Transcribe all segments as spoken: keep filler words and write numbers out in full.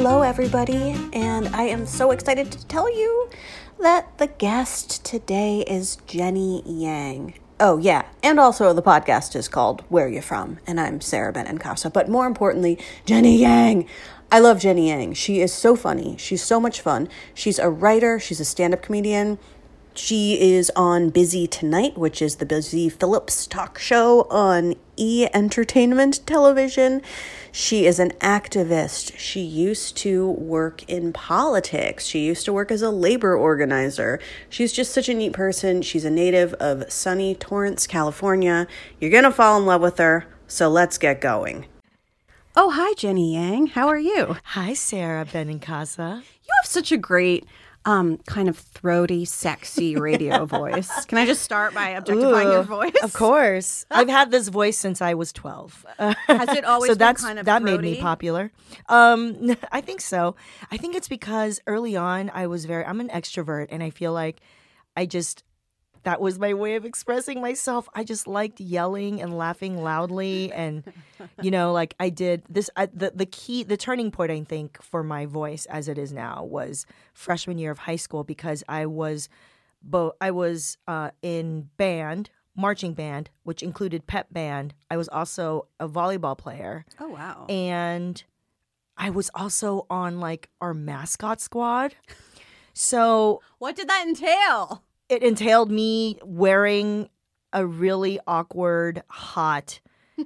Hello, everybody, and I am so excited to tell you that the guest today is Jenny Yang. Oh, yeah, and also the podcast is called Where You From, and I'm Sarah Benincasa, but more importantly, Jenny Yang. I love Jenny Yang. She is so funny. She's so much fun. She's a writer. She's a stand-up comedian. She is on Busy Tonight, which is the Busy Phillips talk show on E! Entertainment Television. She is an activist. She used to work in politics. She used to work as a labor organizer. She's just such a neat person. She's a native of sunny Torrance, California. You're going to fall in love with her, so let's get going. Oh, hi, Jenny Yang. How are you? Hi, Sarah Benincasa. You have such a great... Um, kind of throaty, sexy radio voice. Can I just start by objectifying Ooh, your voice? Of course. I've had this voice since I was twelve. Has it always so been that's, kind of that throaty? made me popular. Um, I think so. I think it's because early on I was very, I'm an extrovert, and I feel like I just, that was my way of expressing myself. I just liked yelling and laughing loudly, and you know, like I did this. I, the the key, the turning point, I think, for my voice as it is now was freshman year of high school, because I was, bo- I was uh, in band, marching band, which included pep band. I was also a volleyball player. Oh wow! And I was also on like our mascot squad. So what did that entail? It entailed me wearing a really awkward, hot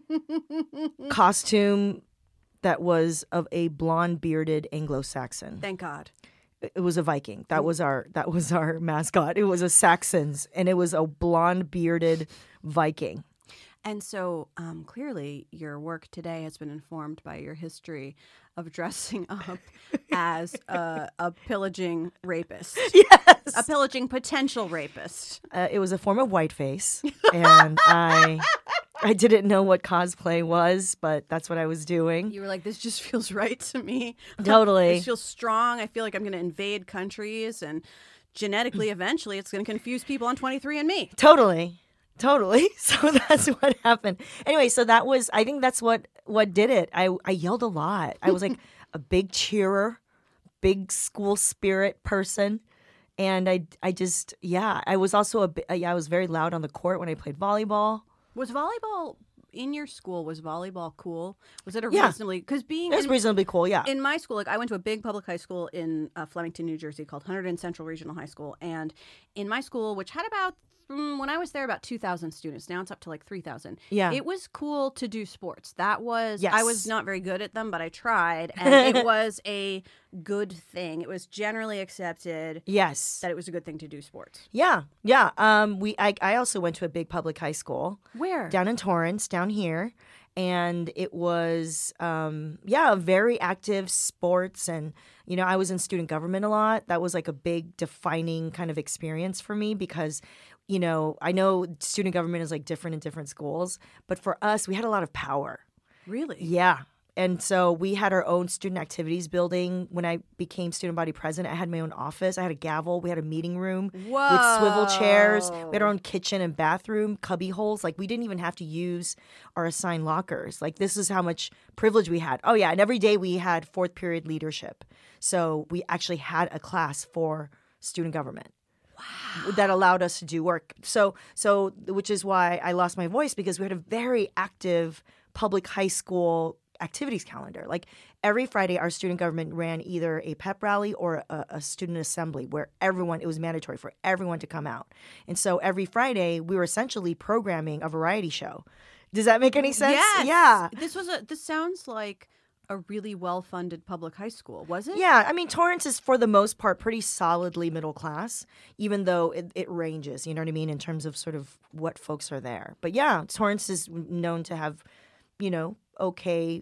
costume that was of a blonde bearded Anglo-Saxon. Thank God. It was a Viking. That was our that was our mascot. It was a Saxons, and it was a blonde bearded Viking. And so um, clearly your work today has been informed by your history of dressing up as a, a pillaging rapist. Yes. A pillaging potential rapist. Uh, it was a form of whiteface, and I I didn't know what cosplay was, but that's what I was doing. You were like, this just feels right to me. Totally. This feels strong. I feel like I'm going to invade countries, and genetically, eventually, it's going to confuse people on twenty-three and me. Totally. Totally. So that's what happened. Anyway, so that was, I think that's what, what did it. I, I yelled a lot. I was like a big cheerer, big school spirit person. And I, I just, yeah, I was also a bit, yeah, I was very loud on the court when I played volleyball. Was volleyball in your school? Was volleyball cool? Was it a Yeah. reasonably, because being It was in, reasonably cool, yeah. in my school, like I went to a big public high school in uh, Flemington, New Jersey called Hunterdon Central Regional High School. And in my school, which had about, mm, when I was there, about two thousand students. Now it's up to like three thousand. Yeah. It was cool to do sports. That was, Yes. I was not very good at them, but I tried. And it was a good thing. It was generally accepted Yes. that it was a good thing to do sports. Yeah. Yeah. Um, we, I, I also went to a big public high school. Where? Down in Torrance, down here. And it was, um, yeah, very active sports. And, you know, I was in student government a lot. That was like a big defining kind of experience for me because, you know, I know student government is like different in different schools. But for us, we had a lot of power. Really? Yeah. And so we had our own student activities building. When I became student body president, I had my own office. I had a gavel. We had a meeting room Whoa. with swivel chairs. We had our own kitchen and bathroom, cubby holes. Like, we didn't even have to use our assigned lockers. Like, this is how much privilege we had. Oh, yeah. And every day we had fourth period leadership. So we actually had a class for student government. Wow. That allowed us to do work. So, so which is why I lost my voice, because we had a very active public high school activities calendar. Like every Friday, our student government ran either a pep rally or a, a student assembly where everyone, it was mandatory for everyone to come out. And so every Friday, we were essentially programming a variety show. Does that make any sense? Yes. Yeah. This was a. This sounds like a really well-funded public high school, was it? Yeah. I mean, Torrance is, for the most part, pretty solidly middle class, even though it, it ranges, you know what I mean, in terms of sort of what folks are there. But yeah, Torrance is known to have, you know, okay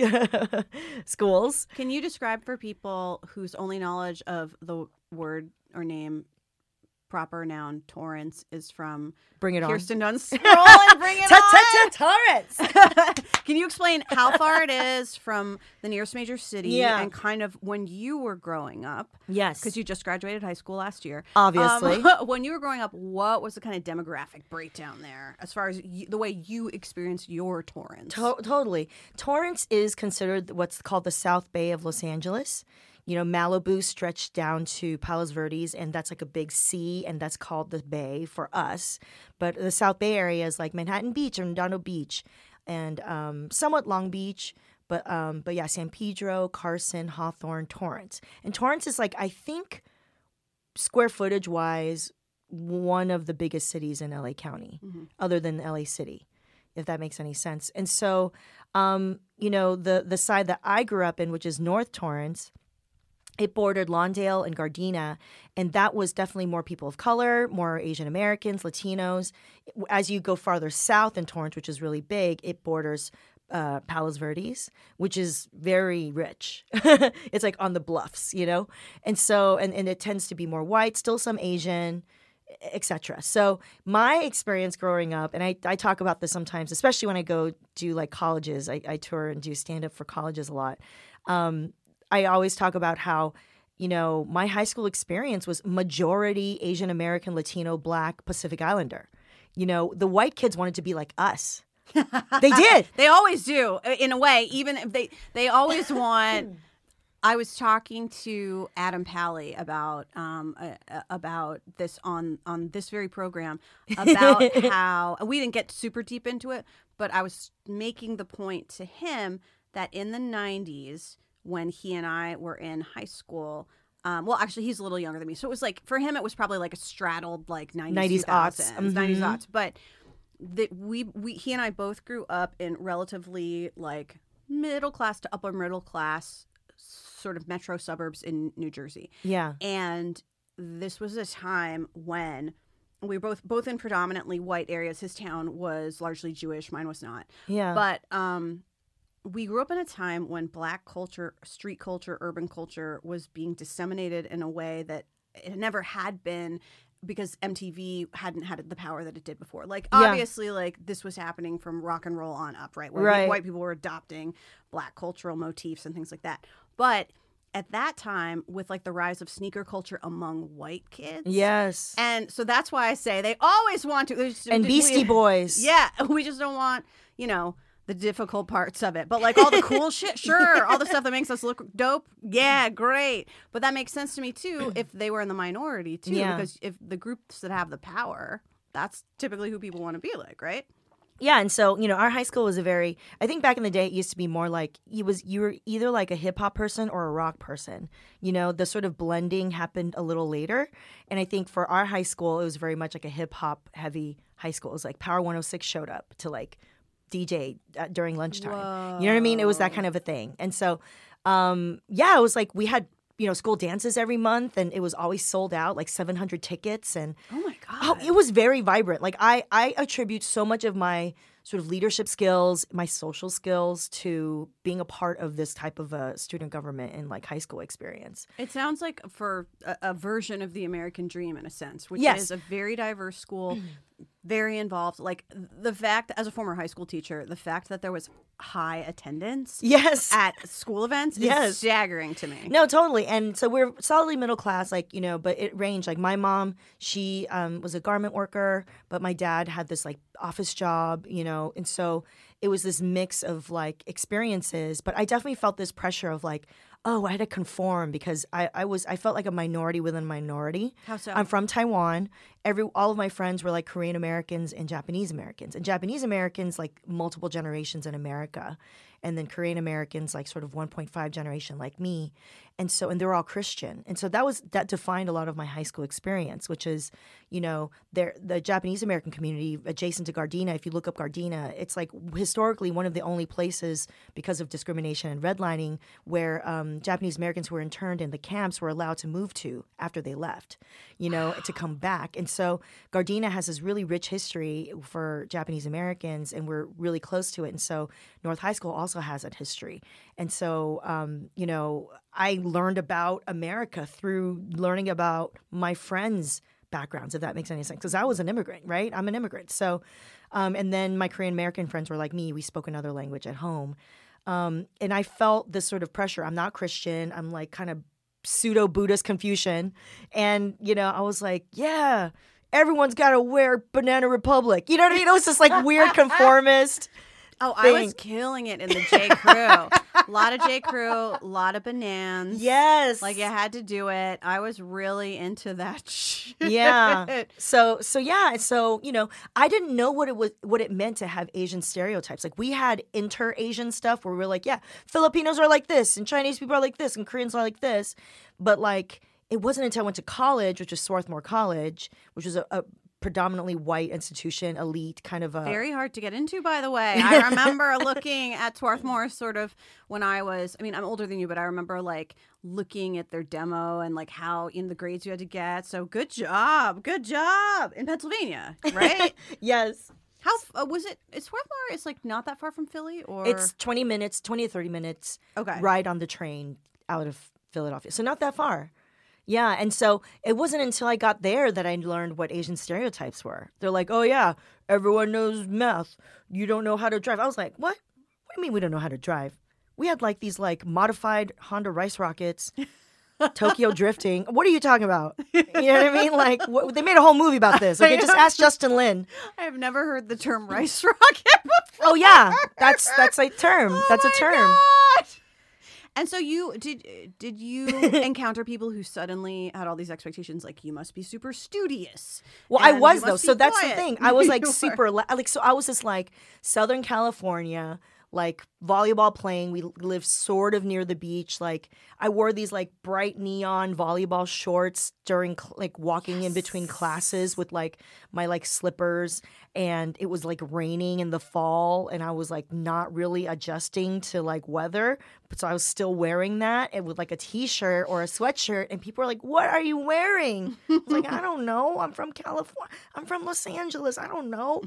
schools. Can you describe for people whose only knowledge of the word or name proper noun Torrance is from Bring It On. Kirsten Dunst. Scroll and Bring It On. Torrance. Can you explain how far it is from the nearest major city Yeah. and kind of when you were growing up? Yes. Because you just graduated high school last year. Obviously. Um, when you were growing up, what was the kind of demographic breakdown there as far as you, the way you experienced your Torrance? To- totally. Torrance is considered what's called the South Bay of Los Angeles. You know, Malibu stretched down to Palos Verdes, and that's like a big sea, and that's called the Bay for us. But the South Bay area is like Manhattan Beach or Redondo Beach, and um, somewhat Long Beach. But um, but yeah, San Pedro, Carson, Hawthorne, Torrance. And Torrance is like, I think, square footage wise, one of the biggest cities in L A County, mm-hmm. other than L A City, if that makes any sense. And so, um, you know, the the side that I grew up in, which is North Torrance, it bordered Lawndale and Gardena, and that was definitely more people of color, more Asian Americans, Latinos. As you go farther south in Torrance, which is really big, it borders uh, Palos Verdes, which is very rich. It's like on the bluffs, you know? And so, and, and it tends to be more white, still some Asian, et cetera. So my experience growing up, and I, I talk about this sometimes, especially when I go do like colleges, I, I tour and do stand-up for colleges a lot. Um, I always talk about how, you know, my high school experience was majority Asian American, Latino, Black, Pacific Islander. You know, the white kids wanted to be like us. They did. They always do, in a way. Even if they, they always want. I was talking to Adam Pally about um, uh, about this on on this very program about how we didn't get super deep into it, but I was making the point to him that in the nineties, when he and I were in high school, um, well, actually, he's a little younger than me, so it was like for him, it was probably like a straddled like nineties, aughts, mm-hmm. nineties aughts, but that we we he and I both grew up in relatively like middle class to upper middle class sort of metro suburbs in New Jersey. Yeah, and this was a time when we were both both in predominantly white areas. His town was largely Jewish, mine was not. Yeah, but um. we grew up in a time when Black culture, street culture, urban culture was being disseminated in a way that it never had been because M T V hadn't had the power that it did before. Like, Yeah. obviously, like, this was happening from rock and roll on up, right? Where Right. white people were adopting Black cultural motifs and things like that. But at that time, with, like, the rise of sneaker culture among white kids. yes. And so that's why I say they always want to. And Beastie we, Boys. Yeah. We just don't want, you know, the difficult parts of it. But like all the cool shit, sure. All the stuff that makes us look dope, yeah, great. But that makes sense to me too if they were in the minority too. Yeah. Because if the groups that have the power, that's typically who people want to be like, right? Yeah, and so, you know, our high school was a very, I think back in the day it used to be more like you was you were either like a hip hop person or a rock person. You know, the sort of blending happened a little later. And I think for our high school it was very much like a hip hop heavy high school. It was like Power one oh six showed up to like D J uh, during lunchtime. Whoa. You know what I mean? It was that kind of a thing. And so um, yeah, it was like we had, you know, school dances every month, and it was always sold out, like seven hundred tickets. And oh my God. Oh, it was very vibrant. Like I, I attribute so much of my sort of leadership skills, my social skills to being a part of this type of a student government and like high school experience. It sounds like for a, a version of the American dream in a sense, which Yes. is a very diverse school, very involved. Like the fact, as a former high school teacher, the fact that there was high attendance Yes. at school events Yes. is staggering to me. No, totally. And so we're solidly middle class, like, you know, but it ranged. Like my mom, she um, was a garment worker, but my dad had this like office job, you know, and so it was this mix of like experiences. But I definitely felt this pressure of like, oh, I had to conform because I, I was I felt like a minority within a minority. How so? I'm from Taiwan. Every all of my friends were like Korean Americans and Japanese Americans. And Japanese Americans like multiple generations in America. And then Korean Americans like sort of one point five generation like me. And so and they were all Christian. And so that was that defined a lot of my high school experience, which is, you know, there the Japanese American community adjacent to Gardena. If you look up Gardena, it's like historically one of the only places because of discrimination and redlining where um, Japanese Americans who were interned in the camps were allowed to move to after they left, you know, to come back. And so Gardena has this really rich history for Japanese Americans, and we're really close to it. And so North High School also has that history. And so, um, you know, I learned about America through learning about my friends' backgrounds, if that makes any sense. Because I was an immigrant, right? I'm an immigrant. So, um, and then my Korean American friends were like me. We spoke another language at home. Um, and I felt this sort of pressure. I'm not Christian. I'm like kind of pseudo Buddhist Confucian. And, you know, I was like, yeah, everyone's got to wear Banana Republic. You know what I mean? It was this like weird conformist. Oh, thing. I was killing it in the J. Crew. A lot of J. Crew, a lot of bananas. Yes. Like, you had to do it. I was really into that shit. Yeah. So, so yeah. So, you know, I didn't know what it was, what it meant to have Asian stereotypes. Like, we had inter-Asian stuff where we were like, yeah, Filipinos are like this, and Chinese people are like this, and Koreans are like this. But, like, it wasn't until I went to college, which was Swarthmore College, which was a, a predominantly white institution, elite, kind of a... Very hard to get into, by the way. I remember looking at Swarthmore sort of when I was... I mean, I'm older than you, but I remember, like, looking at their demo and, like, how in the grades you had to get. So good job. Good job. In Pennsylvania, right? Yes. How uh, was it? Is Swarthmore, it's, like, not that far from Philly? Or It's twenty minutes, twenty to thirty minutes okay. ride on the train out of Philadelphia. So not that far. Yeah, and so it wasn't until I got there that I learned what Asian stereotypes were. They're like, oh, yeah, everyone knows meth. You don't know how to drive. I was like, what? What do you mean we don't know how to drive? We had, like, these, like, modified Honda Rice Rockets, Tokyo drifting. What are you talking about? You know what I mean? Like, what, they made a whole movie about this. Okay, just ask Justin Lin. I have never heard the term rice rocket before. Oh, yeah, that's that's a term. Oh that's a term. God. And so you did did you encounter people who suddenly had all these expectations, like you must be super studious? Well, I was though. So that's the thing. I was like super like so I was just like Southern California, like volleyball playing. We lived sort of near the beach. Like I wore these like bright neon volleyball shorts during like walking yes. in between classes with like my like slippers, and it was like raining in the fall, and I was like not really adjusting to like weather, but so I was still wearing that and with like a t-shirt or a sweatshirt, and people were like, "What are you wearing?" I was like, "I don't know. I'm from California. I'm from Los Angeles. I don't know."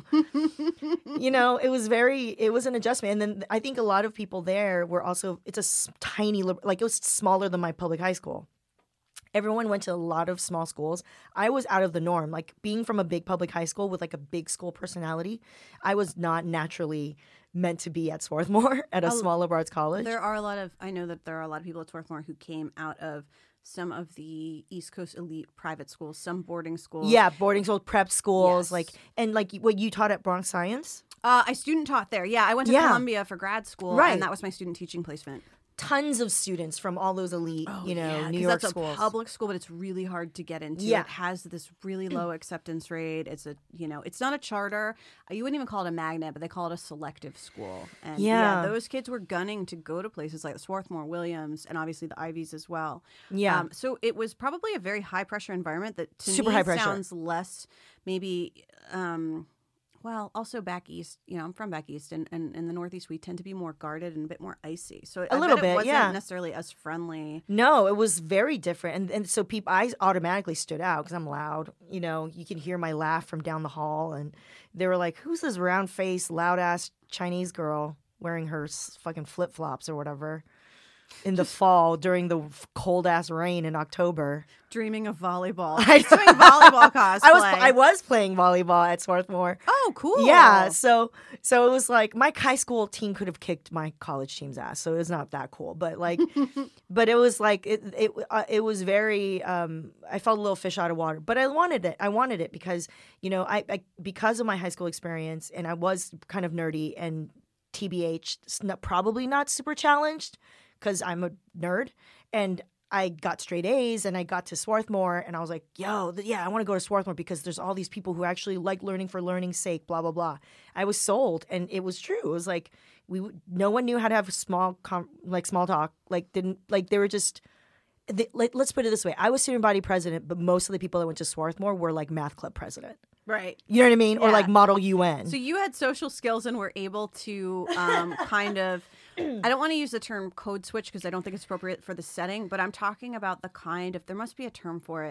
You know, it was very it was an adjustment. And then I think a lot of people there were also it's a tiny like it was smaller than my public high school. Everyone went to a lot of small schools. I was out of the norm. Like being from a big public high school with like a big school personality, I was not naturally meant to be at Swarthmore at a oh, small liberal arts college. There are a lot of, I know that there are a lot of people at Swarthmore who came out of some of the East Coast elite private schools, some boarding schools. Yeah, boarding schools, prep schools, yes. like and like what you taught at Bronx Science? Uh, I student taught there. Yeah, I went to yeah. Columbia for grad school, right. and that was my student teaching placement. Tons of students from all those elite, oh, you know, yeah, New York that's schools. A public school, but it's really hard to get into. Yeah. It has this really low acceptance rate. It's a, you know, it's not a charter. You wouldn't even call it a magnet, but they call it a selective school. And yeah, yeah those kids were gunning to go to places like Swarthmore, Williams, and obviously the Ivies as well. Yeah. Um, so it was probably a very high pressure environment that to Super me high pressure. sounds less maybe. Um, Well, also back east, you know, I'm from back east, and, and in the Northeast, we tend to be more guarded and a bit more icy. So a I little bet bit, it wasn't yeah. necessarily as friendly. No, it was very different, and and so people, I automatically stood out because I'm loud. You know, you can hear my laugh from down the hall, and they were like, "Who's this round faced, loud ass Chinese girl wearing her s- fucking flip flops or whatever?" In the fall during the cold ass rain in October, dreaming of volleyball. I was doing volleyball cosplay. I was I was playing volleyball at Swarthmore. Oh, cool! Yeah, so so it was like my high school team could have kicked my college team's ass, so it was not that cool. But like, but it was like it it uh, it was very. Um, I felt a little fish out of water, but I wanted it. I wanted it because you know I, I because of my high school experience, and I was kind of nerdy and T B H probably not super challenged. Because I'm a nerd, and I got straight A's, and I got to Swarthmore, and I was like, yo, th- yeah, I want to go to Swarthmore because there's all these people who actually like learning for learning's sake, blah, blah, blah. I was sold, and it was true. It was like, we no one knew how to have small, com- like small talk, like didn't, like they were just, they, like, let's put it this way. I was student body president, but most of the people that went to Swarthmore were like math club president. Right. You know what I mean? Yeah. Or like model U N. So you had social skills and were able to um, kind of, I don't want to use the term code switch because I don't think it's appropriate for the setting, but I'm talking about the kind of, there must be a term for it,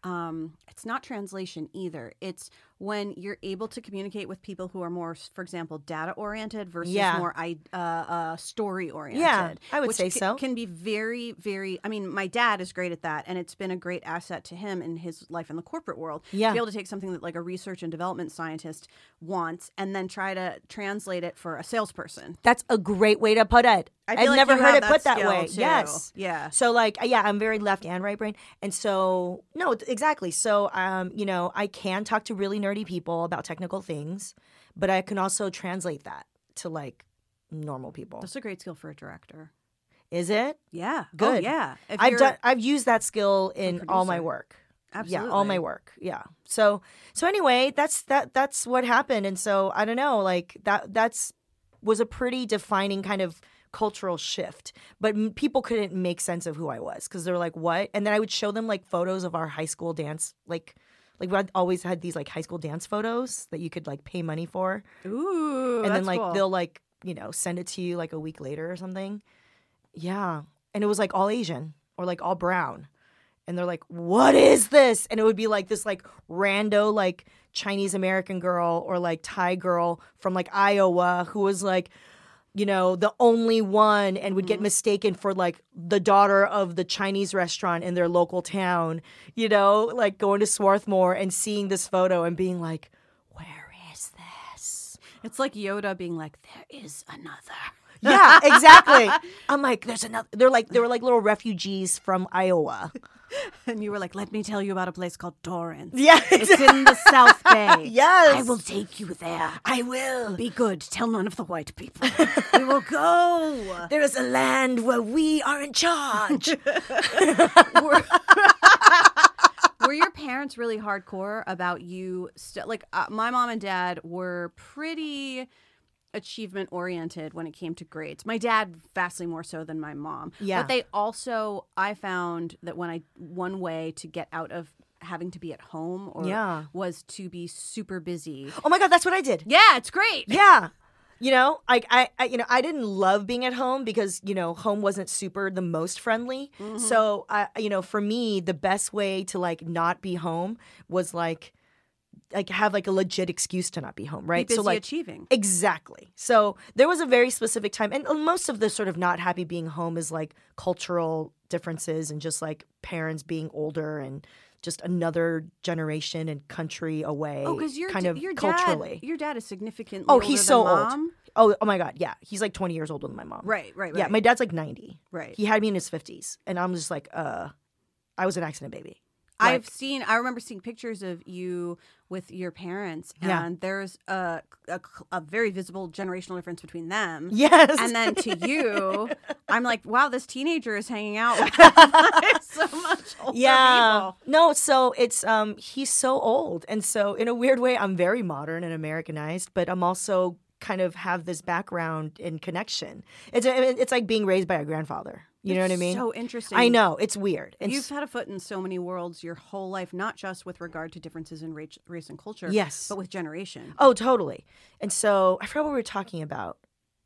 um, it's not translation either. It's when you're able to communicate with people who are more, for example, data-oriented versus Yeah. more I- uh, uh, story-oriented. Yeah, I would which say ca- so. can be very, very, I mean, my dad is great at that, and it's been a great asset to him in his life in the corporate world. Yeah. To be able to take something that like a research and development scientist wants and then try to translate it for a salesperson. That's a great way to put it. I feel I've like never you heard have it that put that skill, way. too. Yes. Yeah. So like, yeah, I'm very left and right brain. And so, no, exactly. So, um, you know, I can talk to really nerdy people about technical things, but I can also translate that to like normal people. That's a great skill for a director. Is it? Yeah. Good. Oh, yeah. If I've you're- done I've used that skill in all my producer. work. Absolutely. Yeah, all my work. Yeah. So so anyway, that's that that's what happened. And so I don't know, like that that's was a pretty defining kind of cultural shift. But m- people couldn't make sense of who I was because they're like, "What?" And then I would show them like photos of our high school dance, like like we always had these like high school dance photos that you could like pay money for. Ooh, and then that's like cool. they'll like, you know, send it to you like a week later or something. Yeah. And it was like all Asian or like all brown. And they're like, "What is this?" And it would be like this like rando like Chinese American girl or like Thai girl from like Iowa who was like, you know, the only one and would get mistaken for like the daughter of the Chinese restaurant in their local town, you know, like going to Swarthmore and seeing this photo and being like, "Where is this?" It's like Yoda being like, "There is another." Yeah, exactly. I'm like, there's another. They're like, they were like little refugees from Iowa. And you were like, "Let me tell you about a place called Torrance. Yeah, It's in the South Bay. Yes. I will take you there. I will. Be good. Tell none of the white people. We will go." There is a land where we are in charge. were, were your parents really hardcore about you? St- like uh, my mom and dad were pretty achievement oriented when it came to grades. My dad vastly more so than my mom. Yeah. But they also, I found that when I one way to get out of having to be at home or Yeah. was to be super busy. Oh my God, that's what I did. Yeah, it's great. Yeah. You know, like I, I, you know, I didn't love being at home because, you know, home wasn't super the most friendly. So, I, you know, for me, the best way to like not be home was like, like have like a legit excuse to not be home, right? Be busy so like achieving. exactly. So there was a very specific time, and most of the sort of not happy being home is like cultural differences and just like parents being older and just another generation and country away. Oh, because your kind d- of your culturally. dad, your dad is significantly Oh, older he's than so mom. old. Oh, oh my God, yeah, he's like twenty years older than my mom. Right, right, right. Yeah, my dad's like ninety. Right. He had me in his fifties, and I'm just like, uh, I was an accident baby. I've Like- seen, I remember seeing pictures of you with your parents, and Yeah. there's a, a, a very visible generational difference between them. Yes. And then to you, I'm like, wow, this teenager is hanging out with like, so much older Yeah. people. No, so it's um he's so old. And so in a weird way I'm very modern and Americanized, but I'm also kind of have this background in connection. It's a, it's like being raised by a grandfather. You know what I mean? So interesting. I know, it's weird. And You've s- had a foot in so many worlds your whole life, not just with regard to differences in race, race and culture, Yes. but with generation. Oh, totally. And so I forgot what we were talking about.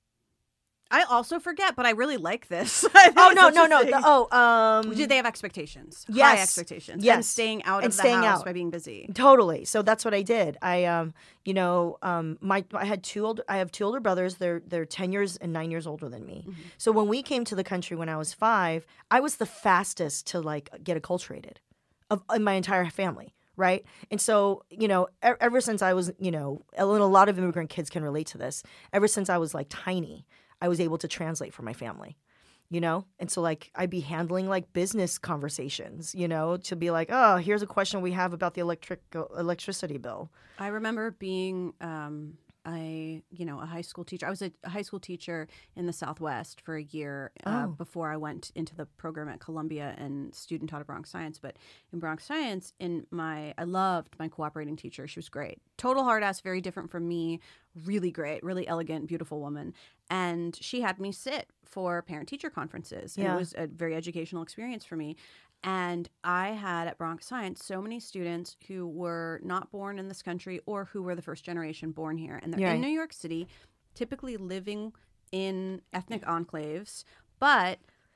I also forget, but I really like this. I think Oh it's no, no, no. interesting. The, oh, um Did they have expectations? High Yes. expectations. Yes. And staying out And of the staying house out. by being busy. Totally. So that's what I did. I um you know, um my I had two older I have two older brothers. They're they're ten years and nine years older than me. Mm-hmm. So when we came to the country when I was five, I was the fastest to like get acculturated of in my entire family, right? And so, you know, e- ever since I was, you know, a a lot of immigrant kids can relate to this. Ever since I was like tiny, I was able to translate for my family. You know? And so like I'd be handling like business conversations, you know, to be like, "Oh, here's a question we have about the electric electricity bill." I remember being um, a you know a high school teacher. I was a, a high school teacher in the Southwest for a year uh, Oh. before I went into the program at Columbia and student taught at Bronx Science. But in Bronx Science, in my I loved my cooperating teacher. She was great, total hard ass, very different from me. Really great, really elegant, beautiful woman. And she had me sit for parent-teacher conferences. And Yeah. it was a very educational experience for me. And I had at Bronx Science so many students who were not born in this country or who were the first generation born here. And they're Right. in New York City, typically living in ethnic enclaves, but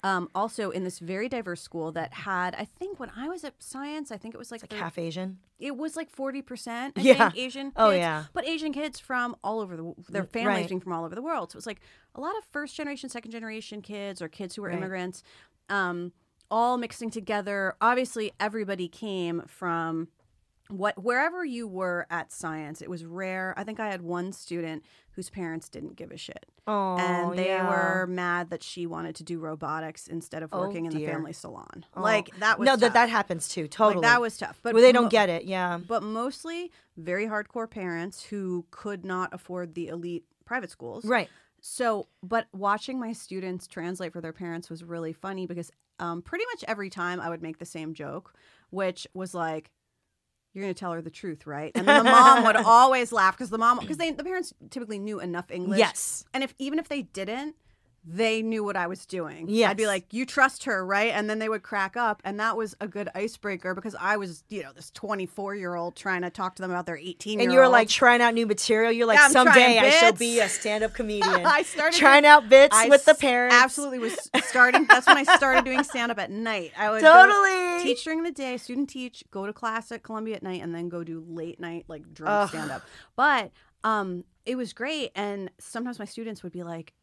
Um, also in this very diverse school that had, I think when I was at science, I think it was like, Like half Asian. It was like forty percent, I Yeah. think, Asian kids. Oh, yeah. But Asian kids from all over the, their families Right. being from all over the world. So it was like a lot of first generation, second generation kids or kids who were Right. immigrants, um, all mixing together. Obviously, everybody came from what wherever you were at science. It was rare. I think I had one student whose parents didn't give a shit. Oh, And they yeah. were mad that she wanted to do robotics instead of Oh, working in the dear. family salon. Oh. Like, that was no, tough. that that happens too. Totally, Like, that was tough. But Well, they don't mo- get it. Yeah, But mostly very hardcore parents who could not afford the elite private schools. right. So, but watching my students translate for their parents was really funny because um, pretty much every time I would make the same joke, which was like, "You're going to tell her the truth, right?" And then the mom would always laugh because the mom, because they the parents typically knew enough English. Yes. And if even if they didn't, they knew what I was doing. Yes. I'd be like, "You trust her, right?" And then they would crack up, and that was a good icebreaker because I was, you know, this twenty-four year old trying to talk to them about their eighteen year old. And you were like trying out new material. You're like, Yeah, I'm someday trying I shall bits." be a stand-up comedian. I started trying doing- out bits I with the s- parents. Absolutely was starting. That's when I started doing stand up at night. I would Totally. go teach during the day, student teach, go to class at Columbia at night, and then go do late night like drunk Ugh. stand up. But um, it was great, and sometimes my students would be like.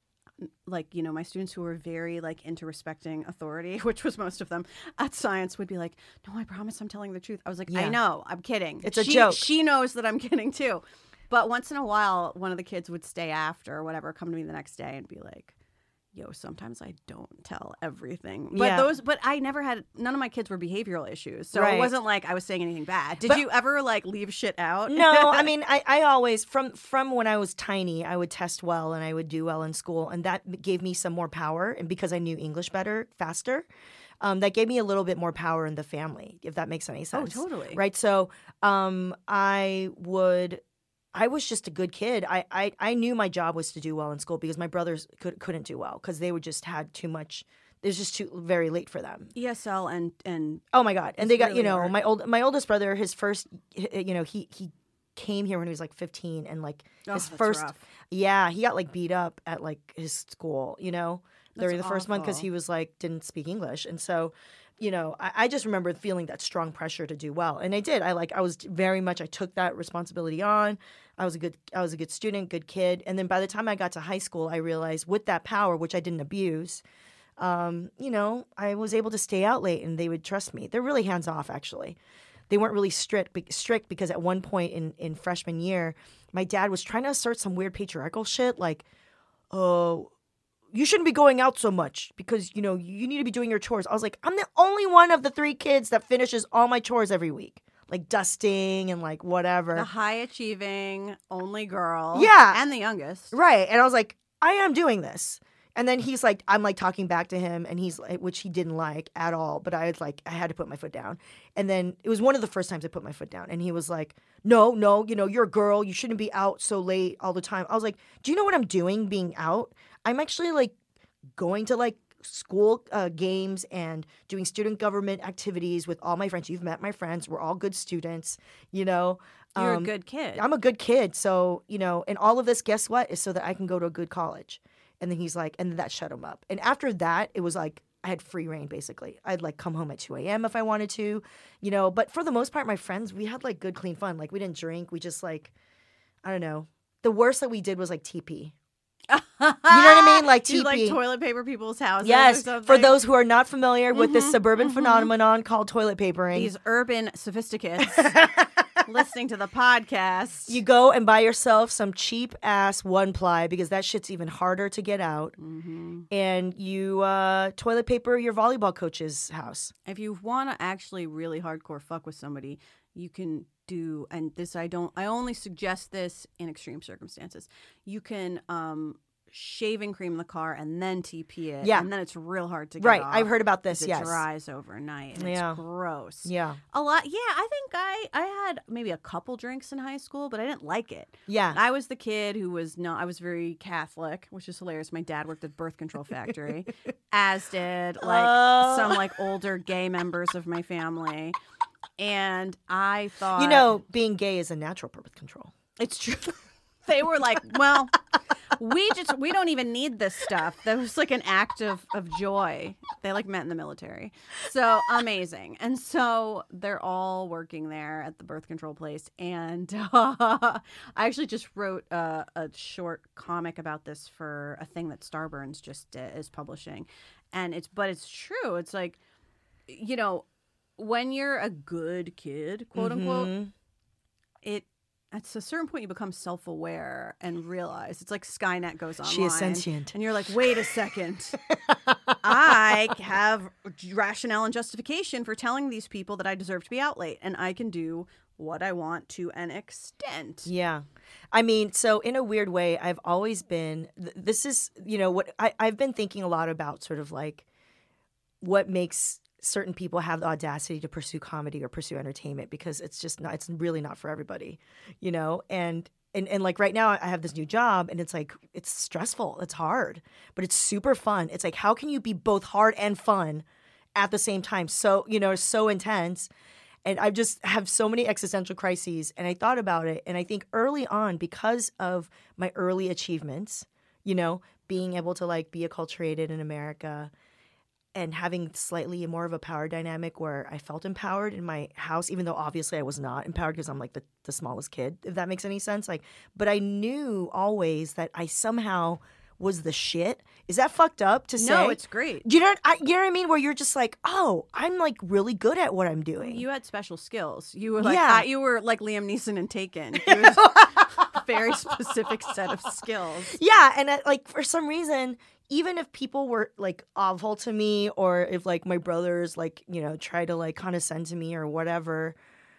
Like, you know, my students who were very like into respecting authority, which was most of them at science, would be like, "No, I promise I'm telling the truth." I was like, Yeah. "I know, I'm kidding. It's a She- joke." She knows that I'm kidding too. But once in a while, one of the kids would stay after or whatever, come to me the next day and be like, "Yo, sometimes I don't tell everything." But Yeah. those, but I never had, none of my kids were behavioral issues. So Right. it wasn't like I was saying anything bad. Did But- you ever like leave shit out? No, I mean, I, I always from from when I was tiny, I would test well and I would do well in school, and that gave me some more power. And because I knew English better, faster, um, that gave me a little bit more power in the family, if that makes any sense. totally. Right. So, um, I would. I was just a good kid. I, I, I knew my job was to do well in school because my brothers could, couldn't do well because they would just had too much. It was just too very late for them. E S L and, and Oh my god! And It's they got really you know hard. my old my oldest brother. His first, you know, he he came here when he was like fifteen, and like Oh, his that's first, rough. yeah, he got like beat up at like his school. You know, during the That's first month because awful. he was like didn't speak English, and so. You know, I, I just remember feeling that strong pressure to do well, and I did. I like, I was very much. I took that responsibility on. I was a good, I was a good student, good kid, and then by the time I got to high school, I realized with that power, which I didn't abuse, um, you know, I was able to stay out late, and they would trust me. They're really hands off, actually. They weren't really strict, be- strict because at one point in in freshman year, my dad was trying to assert some weird patriarchal shit, like, oh. You shouldn't be going out so much because, you know, you need to be doing your chores. I was like, I'm the only one of the three kids that finishes all my chores every week. Like dusting and like whatever. the high achieving only girl. Yeah. And the youngest. Right. And I was like, I am doing this. And then he's like, I'm like talking back to him and he's like, which he didn't like at all. But I was like, I had to put my foot down. And then it was one of the first times I put my foot down. And he was like, no, no, you know, you're a girl. You shouldn't be out so late all the time. I was like, do you know what I'm doing being out? I'm actually like going to like school uh, games and doing student government activities with all my friends. You've met my friends. We're all good students, you know. You're Um, a good kid. I'm a good kid. So, you know, and all of this, guess what, is so that I can go to a good college. And then he's like, and that shut him up. And after that, it was like, I had free reign, basically. I'd like come home at two a.m. if I wanted to, you know. But for the most part, my friends, we had like good, clean fun. Like we didn't drink. We just like, I don't know. The worst that we did was like T P. You know what I mean? Like You T P. like toilet paper people's houses. or Yes, for something? those who are not familiar with this Mhm, suburban mhm. phenomenon called toilet papering. These urban sophisticates listening to the podcast. You go and buy yourself some cheap ass one ply because that shit's even harder to get out. Mhm. And you uh, toilet paper your volleyball coach's house. If you want to actually really hardcore fuck with somebody, you can do, and this I don't, I only suggest this in extreme circumstances. You can um, shaving cream the car and then T P it. Yeah. And then it's real hard to get Right, off I've heard about this, 'cause it yes. dries overnight. And Yeah. It's gross. Yeah. A lot. Yeah, I think I, I had maybe a couple drinks in high school, but I didn't like it. Yeah. I was the kid who was not, I was very Catholic, which is hilarious. My dad worked at birth control factory, as did like Oh. some like older gay members of my family. And I thought, You know, being gay is a natural birth control. it's true. They were like, well, we just we don't even need this stuff. That was like an act of, of joy. They like met in the military. So amazing. And so they're all working there at the birth control place. And uh, I actually just wrote uh, a short comic about this for a thing that Starburns just uh, is publishing. And it's but it's true. It's like, you know, when you're a good kid, quote unquote, Mm-hmm. it at a certain point you become self-aware and realize it's like Skynet goes online. She is sentient. And you're like, wait a second. I have rationale and justification for telling these people that I deserve to be out late, and I can do what I want to an extent. Yeah. I mean, so in a weird way, I've always been, th- this is, you know, what I, I've been thinking a lot about sort of like what makes certain people have the audacity to pursue comedy or pursue entertainment, because it's just not, it's really not for everybody, you know? And, and, and like right now I have this new job and it's like, it's stressful. It's hard, but it's super fun. It's like, how can you be both hard and fun at the same time? So, you know, it's so intense. And I just have so many existential crises. And I thought about it. And I think early on, because of my early achievements, you know, being able to like be acculturated in America and having slightly more of a power dynamic where I felt empowered in my house, even though obviously I was not empowered because I'm like the, the smallest kid, if that makes any sense. Like, but I knew always that I somehow was the shit. Is that fucked up to say? No, it's great. You know, I, you know what I mean? Where you're just like, oh, I'm like really good at what I'm doing. You had special skills. You were like Yeah. uh, you were like Liam Neeson in Taken. It was a very specific set of skills. Yeah, and I, like for some reason, even if people were like awful to me, or if like my brothers like, you know, try to like condescend to me or whatever,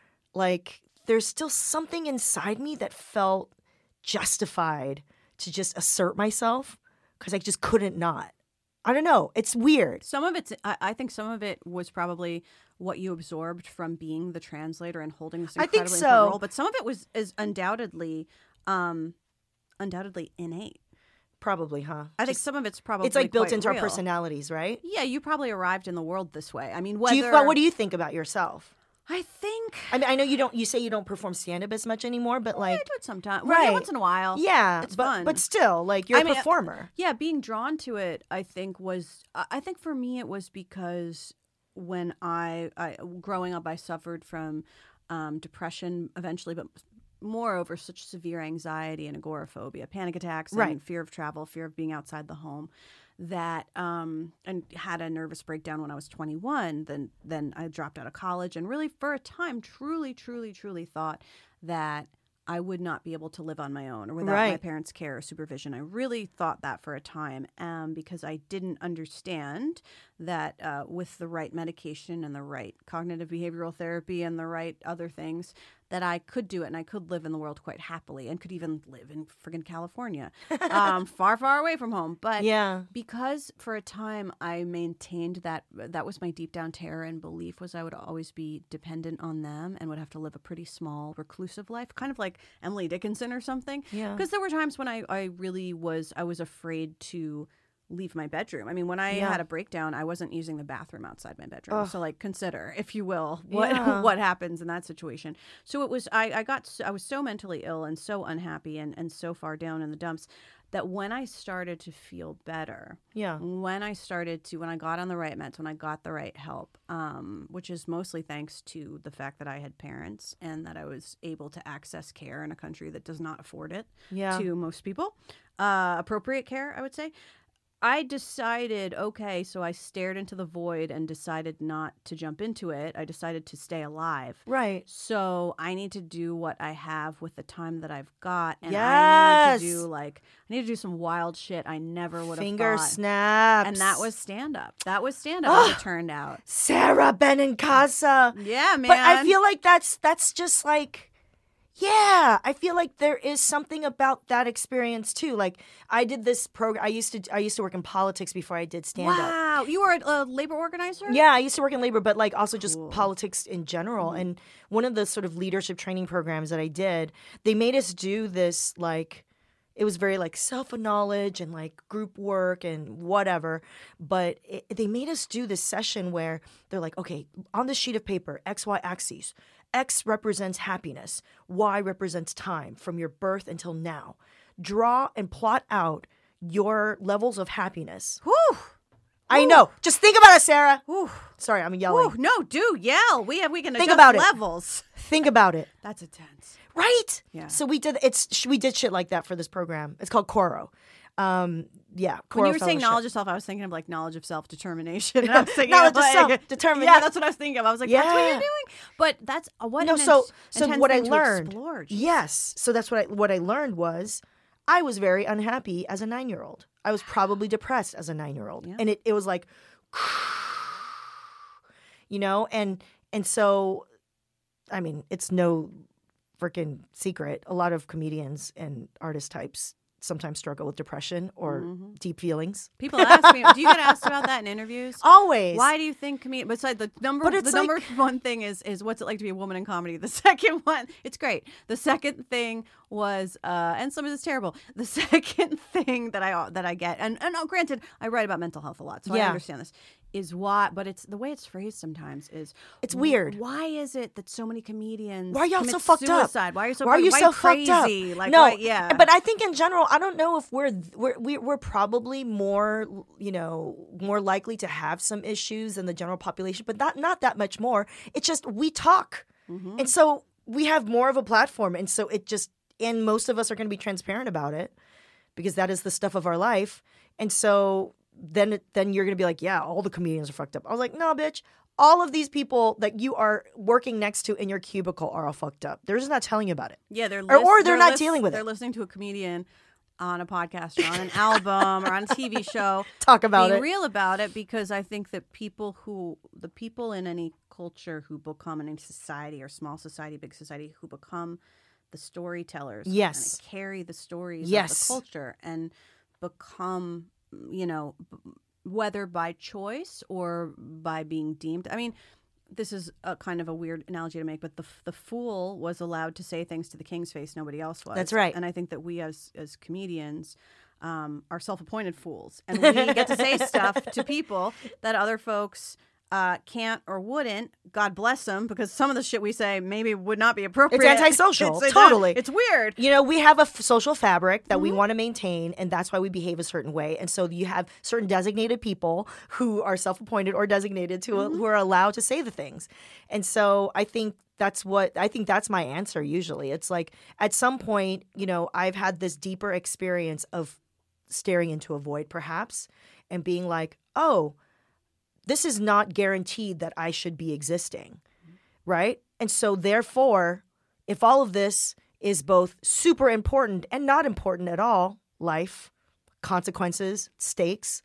like there's still something inside me that felt justified to just assert myself because I just couldn't not. I don't know. It's weird. Some of it's, I, I think some of it was probably what you absorbed from being the translator and holding this I think incredibly so. important role. But some of it was is undoubtedly, um, undoubtedly innate. Probably, huh? I think Just- some of it's probably it's like built quite into real. our personalities, right? Yeah, you probably arrived in the world this way. I mean, Do whether you, what do you think about yourself? I think I mean, I know you don't. You say you don't perform stand-up as much anymore, but I like, do it sometimes, right. right? Once in a while. yeah, it's but fun. but still, like, you're I a mean, performer. Yeah, being drawn to it, I think was. I I think for me, it was because when I, I growing up, I suffered from um, depression eventually, but moreover, such severe anxiety and agoraphobia, panic attacks, and Right. fear of travel, fear of being outside the home. That um, and had a nervous breakdown when I was twenty-one. Then then I dropped out of college and really for a time truly, truly, truly thought that I would not be able to live on my own or without my Right. parents' care or supervision. I really thought that for a time um, because I didn't understand that uh, with the right medication and the right cognitive behavioral therapy and the right other things, that I could do it and I could live in the world quite happily and could even live in friggin' California, um, far, far away from home. But Yeah. because for a time I maintained that that was my deep down terror and belief was I would always be dependent on them and would have to live a pretty small reclusive life, kind of like Emily Dickinson or something. Yeah. Because there were times when I, I really was I was afraid to leave my bedroom. I mean, when I Yeah. had a breakdown, I wasn't using the bathroom outside my bedroom. Ugh. So like consider, if you will, what Yeah. what happens in that situation. So it was I, I got so, I was so mentally ill and so unhappy and, and so far down in the dumps that when I started to feel better, Yeah. when I started to, when I got on the right meds, when I got the right help, um, which is mostly thanks to the fact that I had parents and that I was able to access care in a country that does not afford it Yeah. to most people, uh, appropriate care, I would say. I decided, okay, so I stared into the void and decided not to jump into it. I decided to stay alive. Right. So I need to do what I have with the time that I've got, and I Yes. need to do like I need to do some wild shit I never would have Finger thought. snaps. And that was stand up. That was stand up. As it turned out. Sarah Benincasa. Yeah, man. But I feel like that's that's just like, yeah, I feel like there is something about that experience too. Like I did this program. I used to I used to work in politics before I did stand up. wow, you were a, a labor organizer. Yeah, I used to work in labor, but like also just Cool. politics in general. Mm-hmm. And one of the sort of leadership training programs that I did, they made us do this like, it was very like self-knowledge and like group work and whatever. But it, they made us do this session where they're like, okay, on this sheet of paper, X, Y axes, X represents happiness, Y represents time from your birth until now. draw and plot out your levels of happiness. Whew. I Whew. know. Just think about it, Sarah. Whew. Sorry, I'm yelling. Whew. No, do yell. We have we can Think adjust about it. levels. Think about it. That's intense. Right? Yeah. So we did it's we did shit like that for this program. It's called Coro. Um, yeah. Coro When you were saying Fellowship. knowledge of self, I was thinking of like knowledge of self determination. I was thinking Knowledge of, of like, self, determine- Yeah, that's what I was thinking of. I was like, that's what Yeah. you're doing. But that's uh, what. No, an so int- so intense what I thing to learned. explore. Yes. So that's what I what I learned was I was very unhappy as a nine-year-old. I was probably depressed as a nine-year-old. Yeah. And it, it was like you know, and and so I mean, it's no freaking secret. A lot of comedians and artist types sometimes struggle with depression or Mhm. deep feelings. People ask me, do you get asked about that in interviews? Always. Why do you think comedian? Besides the number, But it's the number like- one thing is is what's it like to be a woman in comedy. The second one, it's great. The second thing was, uh, and some of it's terrible. The second thing that I that I get, and and oh, granted, I write about mental health a lot, so I Yeah. understand this. Is why, but it's the way it's phrased sometimes is It's weird. Why is it that so many comedians Why are y'all commit so fucked up? suicide? Why are you so Why are fucked- you why so crazy? fucked up? Like no, why, yeah. But I think in general, I don't know if we're we're we- we're probably more you know more likely to have some issues than the general population, but not not that much more. It's just we talk, Mhm. and so we have more of a platform, and so it just and most of us are going to be transparent about it because that is the stuff of our life, and so. Then, it, then you're gonna be like, yeah, all the comedians are fucked up. I was like, no, bitch. All of these people that you are working next to in your cubicle are all fucked up. They're just not telling you about it. Yeah, they're Or- or they're not lis- dealing with They're it. listening to a comedian on a podcast or on an album or on a T V show. Talk about being it. real about it, because I think that people who the people in any culture who become in any society or small society, big society, who become the storytellers, Yes. and carry the stories Yes. of the culture and become, you know, b- whether by choice or by being deemed. I mean, this is a kind of a weird analogy to make, but the the fool was allowed to say things to the king's face nobody else was. That's right. And I think that we as as comedians um, are self-appointed fools, and we get to say stuff to people that other folks uh, can't or wouldn't. God bless them, because some of the shit we say maybe would not be appropriate. It's antisocial, It's- it's- totally. It's weird. You know, we have a f- social fabric that Mm-hmm. we want to maintain, and that's why we behave a certain way. And so you have certain designated people who are self-appointed or designated to Mm-hmm. who are allowed to say the things. And so I think that's what I think that's my answer usually. It's like at some point, you know, I've had this deeper experience of staring into a void perhaps and being like, "Oh, this is not guaranteed that I should be existing." Right? And so therefore, if all of this is both super important and not important at all, life, consequences, stakes,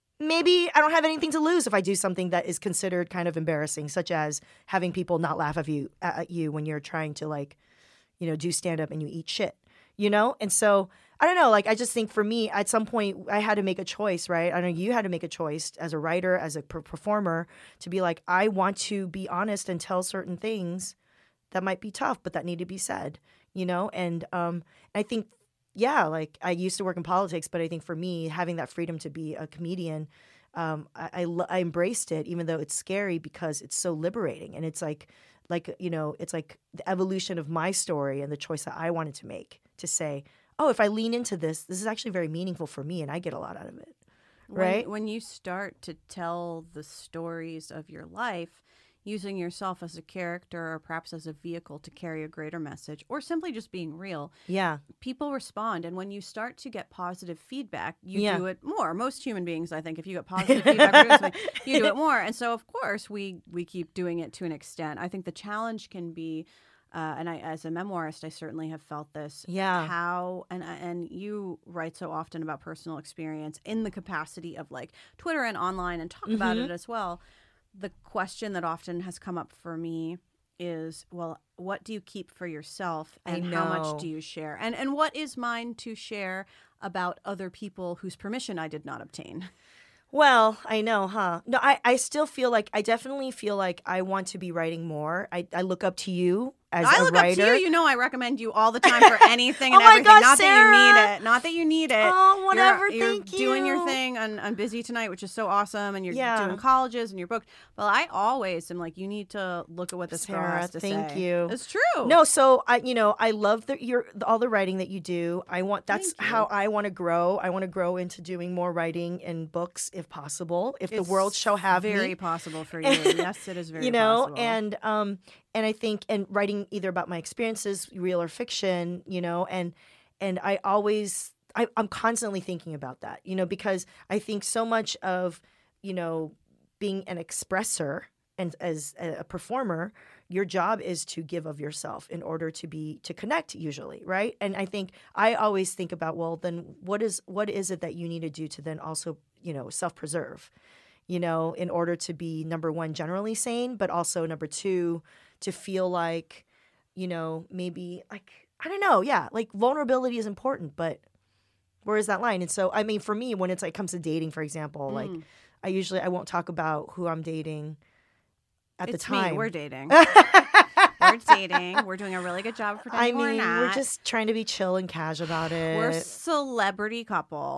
maybe I don't have anything to lose if I do something that is considered kind of embarrassing, such as having people not laugh at you at you when you're trying to like, you know, do stand up and you eat shit, you know? And so I don't know, like I just think for me at some point I had to make a choice, right? I know you had to make a choice as a writer, as a per- performer to be like, I want to be honest and tell certain things that might be tough, but that need to be said, you know? And um, I think, yeah, like I used to work in politics, but I think for me, having that freedom to be a comedian, um, I, I, lo- I embraced it, even though it's scary because it's so liberating. And it's like, like, you know, it's like the evolution of my story and the choice that I wanted to make to say, oh, if I lean into this, this is actually very meaningful for me and I get a lot out of it. Right? When, when you start to tell the stories of your life using yourself as a character or perhaps as a vehicle to carry a greater message, or simply just being real, Yeah. people respond. And when you start to get positive feedback, you Yeah. do it more. Most human beings, I think, if you get positive feedback for doing something, you do it more. And so, of course, we we keep doing it to an extent. I think the challenge can be, uh, and I, as a memoirist, I certainly have felt this. Yeah. How and and you write so often about personal experience in the capacity of like Twitter and online, and talk about Mm-hmm. it as well. The question that often has come up for me is, well, what do you keep for yourself, I and how know. much do you share, and and what is mine to share about other people whose permission I did not obtain? Well, I know, huh? No, I, I still feel like, I definitely feel like I want to be writing more. I, I look up to you as I a look writer. up to you. You know, I recommend you all the time for anything and Oh my everything. gosh, Not Sarah. that you need it. Not that you need it. Oh, whatever, You're, you're thank doing your you. thing on, on Busy Tonight, which is so awesome, and you're Yeah. doing colleges and your book. Well, I always am like, you need to look at what this girl Sarah, has to thank say. you. It's true. No, so I, you know, I love the your all the writing that you do. I want that's Thank you. how I want to grow. I want to grow into doing more writing and books if possible, if the world shall have very me. possible for you. Yes, it is very you know, possible. and um, and I think and writing either about my experiences, real or fiction, you know, and and I always I, I'm constantly thinking about that, you know, because I think so much of, you know, being an expressor and as a performer, your job is to give of yourself in order to be to connect usually, right? And I think I always think about, well, then what is what is it that you need to do to then also, you know, self-preserve, you know, in order to be number one, generally sane, but also number two, to feel like, you know, maybe like I don't know, yeah, like vulnerability is important, but where is that line? And so, I mean, for me, when it's like comes to dating, for example, Mm. like I usually I won't talk about who I'm dating at it's the time. me. We're dating. We're dating. We're doing a really good job for I pretending mean, we're we're not. just trying to be chill and cash about it. We're celebrity couple.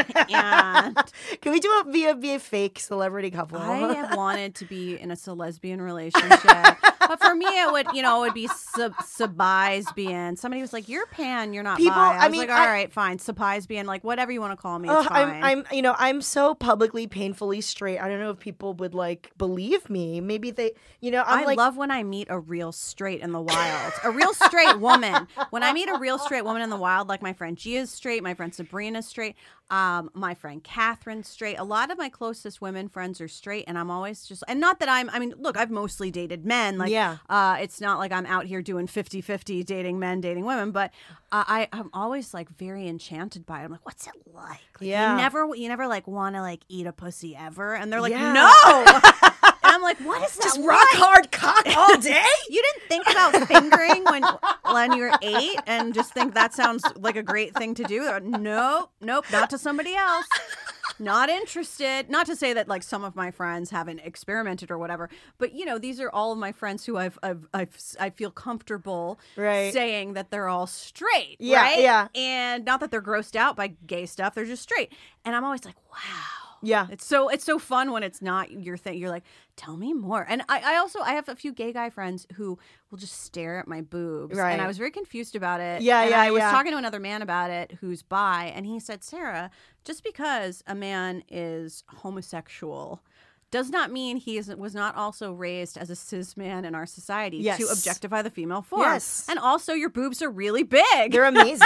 And Can we do a be a be a fake celebrity couple? I have wanted to be in a lesbian relationship. But for me, it would, you know, it would be sub subisbian. Somebody was like, "You're pan, you're not People- bi." I was I mean, like, I- "All right, fine, subisbian, like whatever you want to call me, it's Ugh, fine." I'm, I'm, you know, I'm so publicly, painfully straight. I don't know if people would like believe me. Maybe they, you know, I'm I like, love when I meet a real straight in the wild. A real straight woman. When I meet a real straight woman in the wild, like my friend Gia's straight, my friend Sabrina's straight, um, my friend Catherine's straight. A lot of my closest women friends are straight, and I'm always just, and not that I'm, I mean, look, I've mostly dated men. Like, Yeah. uh, it's not like I'm out here doing fifty fifty dating men, dating women, but uh, I, I'm always like very enchanted by it. I'm like, what's it like? Like, Yeah. You never, you never like want to like eat a pussy ever. And they're like, Yeah. no. And I'm like, what is that? just like? rock hard cock all day. You didn't think about fingering when when you were eight and just think that sounds like a great thing to do? Nope, nope, not to somebody else. Not interested. Not to say that like some of my friends haven't experimented or whatever, but you know, these are all of my friends who I've I've, I've I feel comfortable Right. saying that they're all straight. Yeah, right? yeah. And not that they're grossed out by gay stuff. They're just straight. And I'm always like, wow. Yeah. It's so it's so fun when it's not your thing. You're like, tell me more. And I, I also I have a few gay guy friends who will just stare at my boobs. Right. And I was very confused about it. Yeah, and yeah, I was yeah. talking to another man about it who's bi, and he said, Sarah, just because a man is homosexual does not mean he is, was not also raised as a cis man in our society Yes. to objectify the female form. Yes. And also your boobs are really big. They're amazing.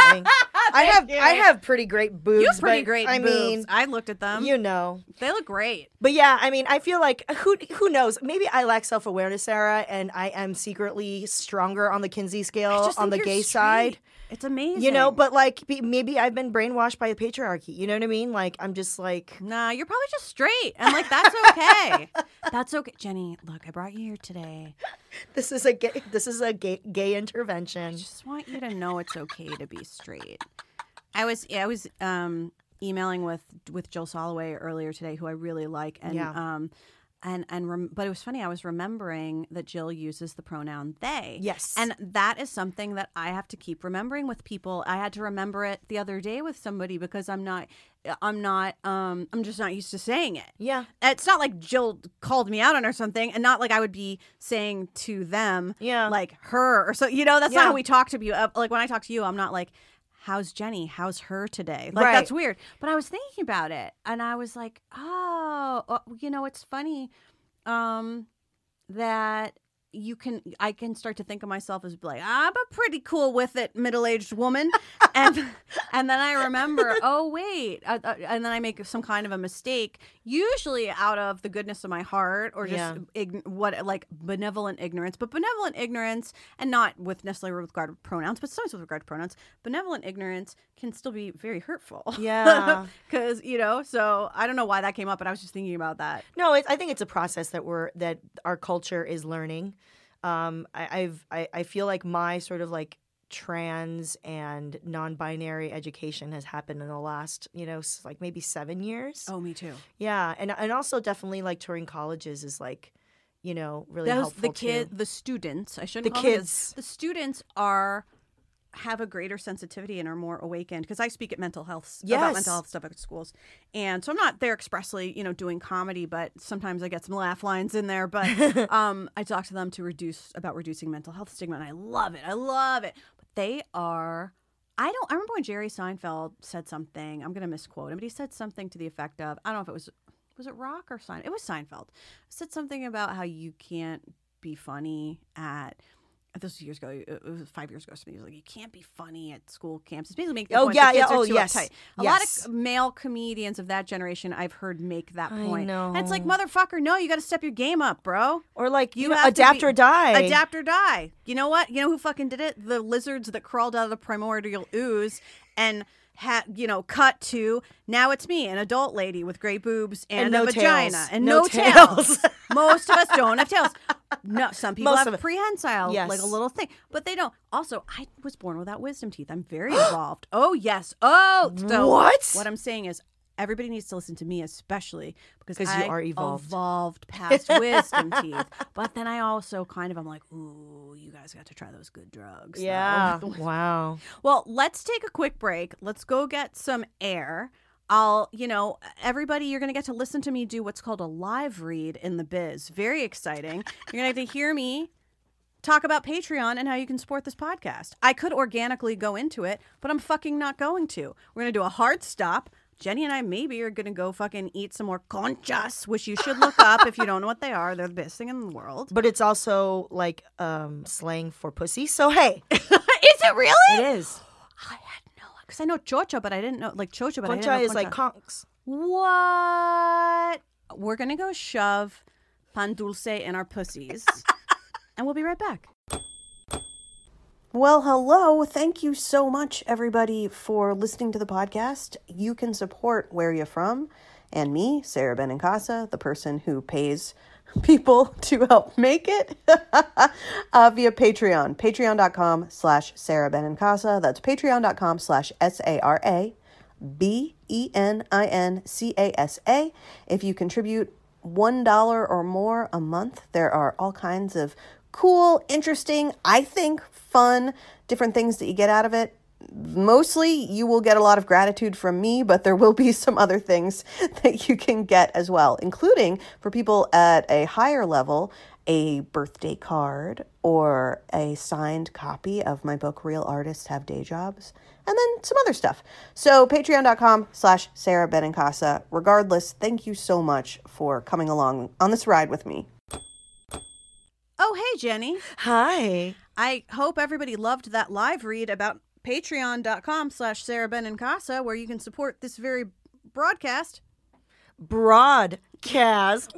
I have you. I have pretty great boobs. you have pretty but, great I boobs. mean, I looked at them. you know. They look great. But yeah, I mean, I feel like who who knows? Maybe I lack self awareness, Sarah, and I am secretly stronger on the Kinsey I scale just on the think you're gay straight. side. It's amazing. You know, but like be- maybe I've been brainwashed by the patriarchy. You know what I mean? Like I'm just like Nah, you're probably just straight. And like that's okay. That's okay. Jenny, look, I brought you here today. this is a gay, this is a gay, gay I intervention. just want you to know it's okay to be straight. I was yeah, I was um emailing with with Jill Soloway earlier today, who I really like, and Yeah. um and and rem- but it was funny. I was remembering that Jill uses the pronoun they. Yes. and that is something that I have to keep remembering with people. I had to remember it the other day with somebody because I'm not, I'm not, um, I'm just not used to saying it. Yeah. It's not like Jill called me out on or something, and not like I would be saying to them, Yeah. like her or so. You know, that's Yeah. not how we talk to you. Uh, Like when I talk to you, I'm not like, how's Jenny? How's her today? Like Right. that's weird. But I was thinking about it, and I was like, oh, uh, you know, it's funny um, that you can, I can start to think of myself as like, I'm a pretty cool with it middle-aged woman. and and then I remember, oh, wait. Uh, uh, and then I make some kind of a mistake, usually out of the goodness of my heart or just Yeah. ign- what like benevolent ignorance. But benevolent ignorance, and not with necessarily with regard to pronouns, but sometimes with regard to pronouns, benevolent ignorance can still be very hurtful. Yeah. Because, you know, so I don't know why that came up, but I was just thinking about that. No, it, I think it's a process that we're that our culture is learning. Um, I, I've I, I feel like my sort of like trans and non-binary education has happened in the last, you know, s- like maybe seven years. Oh, me too. Yeah, and and also definitely like touring colleges is like, you know, really Those, helpful the kid, too. the students. I shouldn't The call them kids. The students are have a greater sensitivity and are more awakened because I speak at mental health about Yes. mental health stuff at schools, and so I'm not there expressly, you know, doing comedy, but sometimes I get some laugh lines in there. But um, I talk to them to reduce about reducing mental health stigma, and I love it. I love it. But they are. I don't. I remember when Jerry Seinfeld said something. I'm going to misquote him, but he said something to the effect of, I don't know if it was was it Rock or Seinfeld. It was Seinfeld. Said something about how you can't be funny at. This was years ago. It was five years ago. So he was like, "You can't be funny at school camps." It's basically making the Oh, point yeah, that kids yeah. are Oh, too yes. uptight. A Yes. lot of male comedians of that generation I've heard make that I point. know. And it's like, motherfucker, no, you got to step your game up, bro. Or like you, You have to adapt be- or die. Adapt or die. You know what? You know who fucking did it? The lizards that crawled out of the primordial ooze and had, you know, cut to now it's me, an adult lady with great boobs and, And a no vagina tails. and No no, tails. tails. Most of us don't have tails. No, some people Most have of it. prehensile, Yes. like a little thing, but they don't. Also, I was born without wisdom teeth. I'm very involved. Oh yes. Oh, so What? What I'm saying is, everybody needs to listen to me, especially because 'Cause you I are evolved. evolved past wisdom teeth. But then I also kind of, I'm like, ooh, you guys got to try those good drugs. though." Yeah. Wow. Well, let's take a quick break. Let's go get some air. I'll, you know, everybody, you're going to get to listen to me do what's called a live read in the biz. Very exciting. You're going to get to hear me talk about Patreon and how you can support this podcast. I could organically go into it, but I'm fucking not going to. We're going to do a hard stop. Jenny and I maybe are going to go fucking eat some more conchas, which you should look up if you don't know what they are. They're the best thing in the world. But it's also like um, slang for pussy. So hey, Is it really? it is. I had no, because I know chocha, but I didn't know, like chocha, but I Concha didn't know is like concha. conchs. What? We're going to go shove pan dulce in our pussies, and we'll be right back. Well, hello. Thank you so much, everybody, for listening to the podcast. You can support Where You From and me, Sarah Benincasa, the person who pays people to help make it, uh, via Patreon. Patreon.com slash Sarah Benincasa. That's patreon.com slash S-A-R-A B E N I N C A S A. If you contribute one dollar or more a month, there are all kinds of cool, interesting, I think fun, different things that you get out of it. Mostly you will get a lot of gratitude from me, but there will be some other things that you can get as well, including for people at a higher level, a birthday card or a signed copy of my book, Real Artists Have Day Jobs, and then some other stuff. So patreon.com slash Sarah Benincasa. Regardless, thank you so much for coming along on this ride with me. Oh, hey, Jenny. Hi. I hope everybody loved that live read about patreon.com slash Sarah Benincasa, where you can support this very broadcast. Broadcast.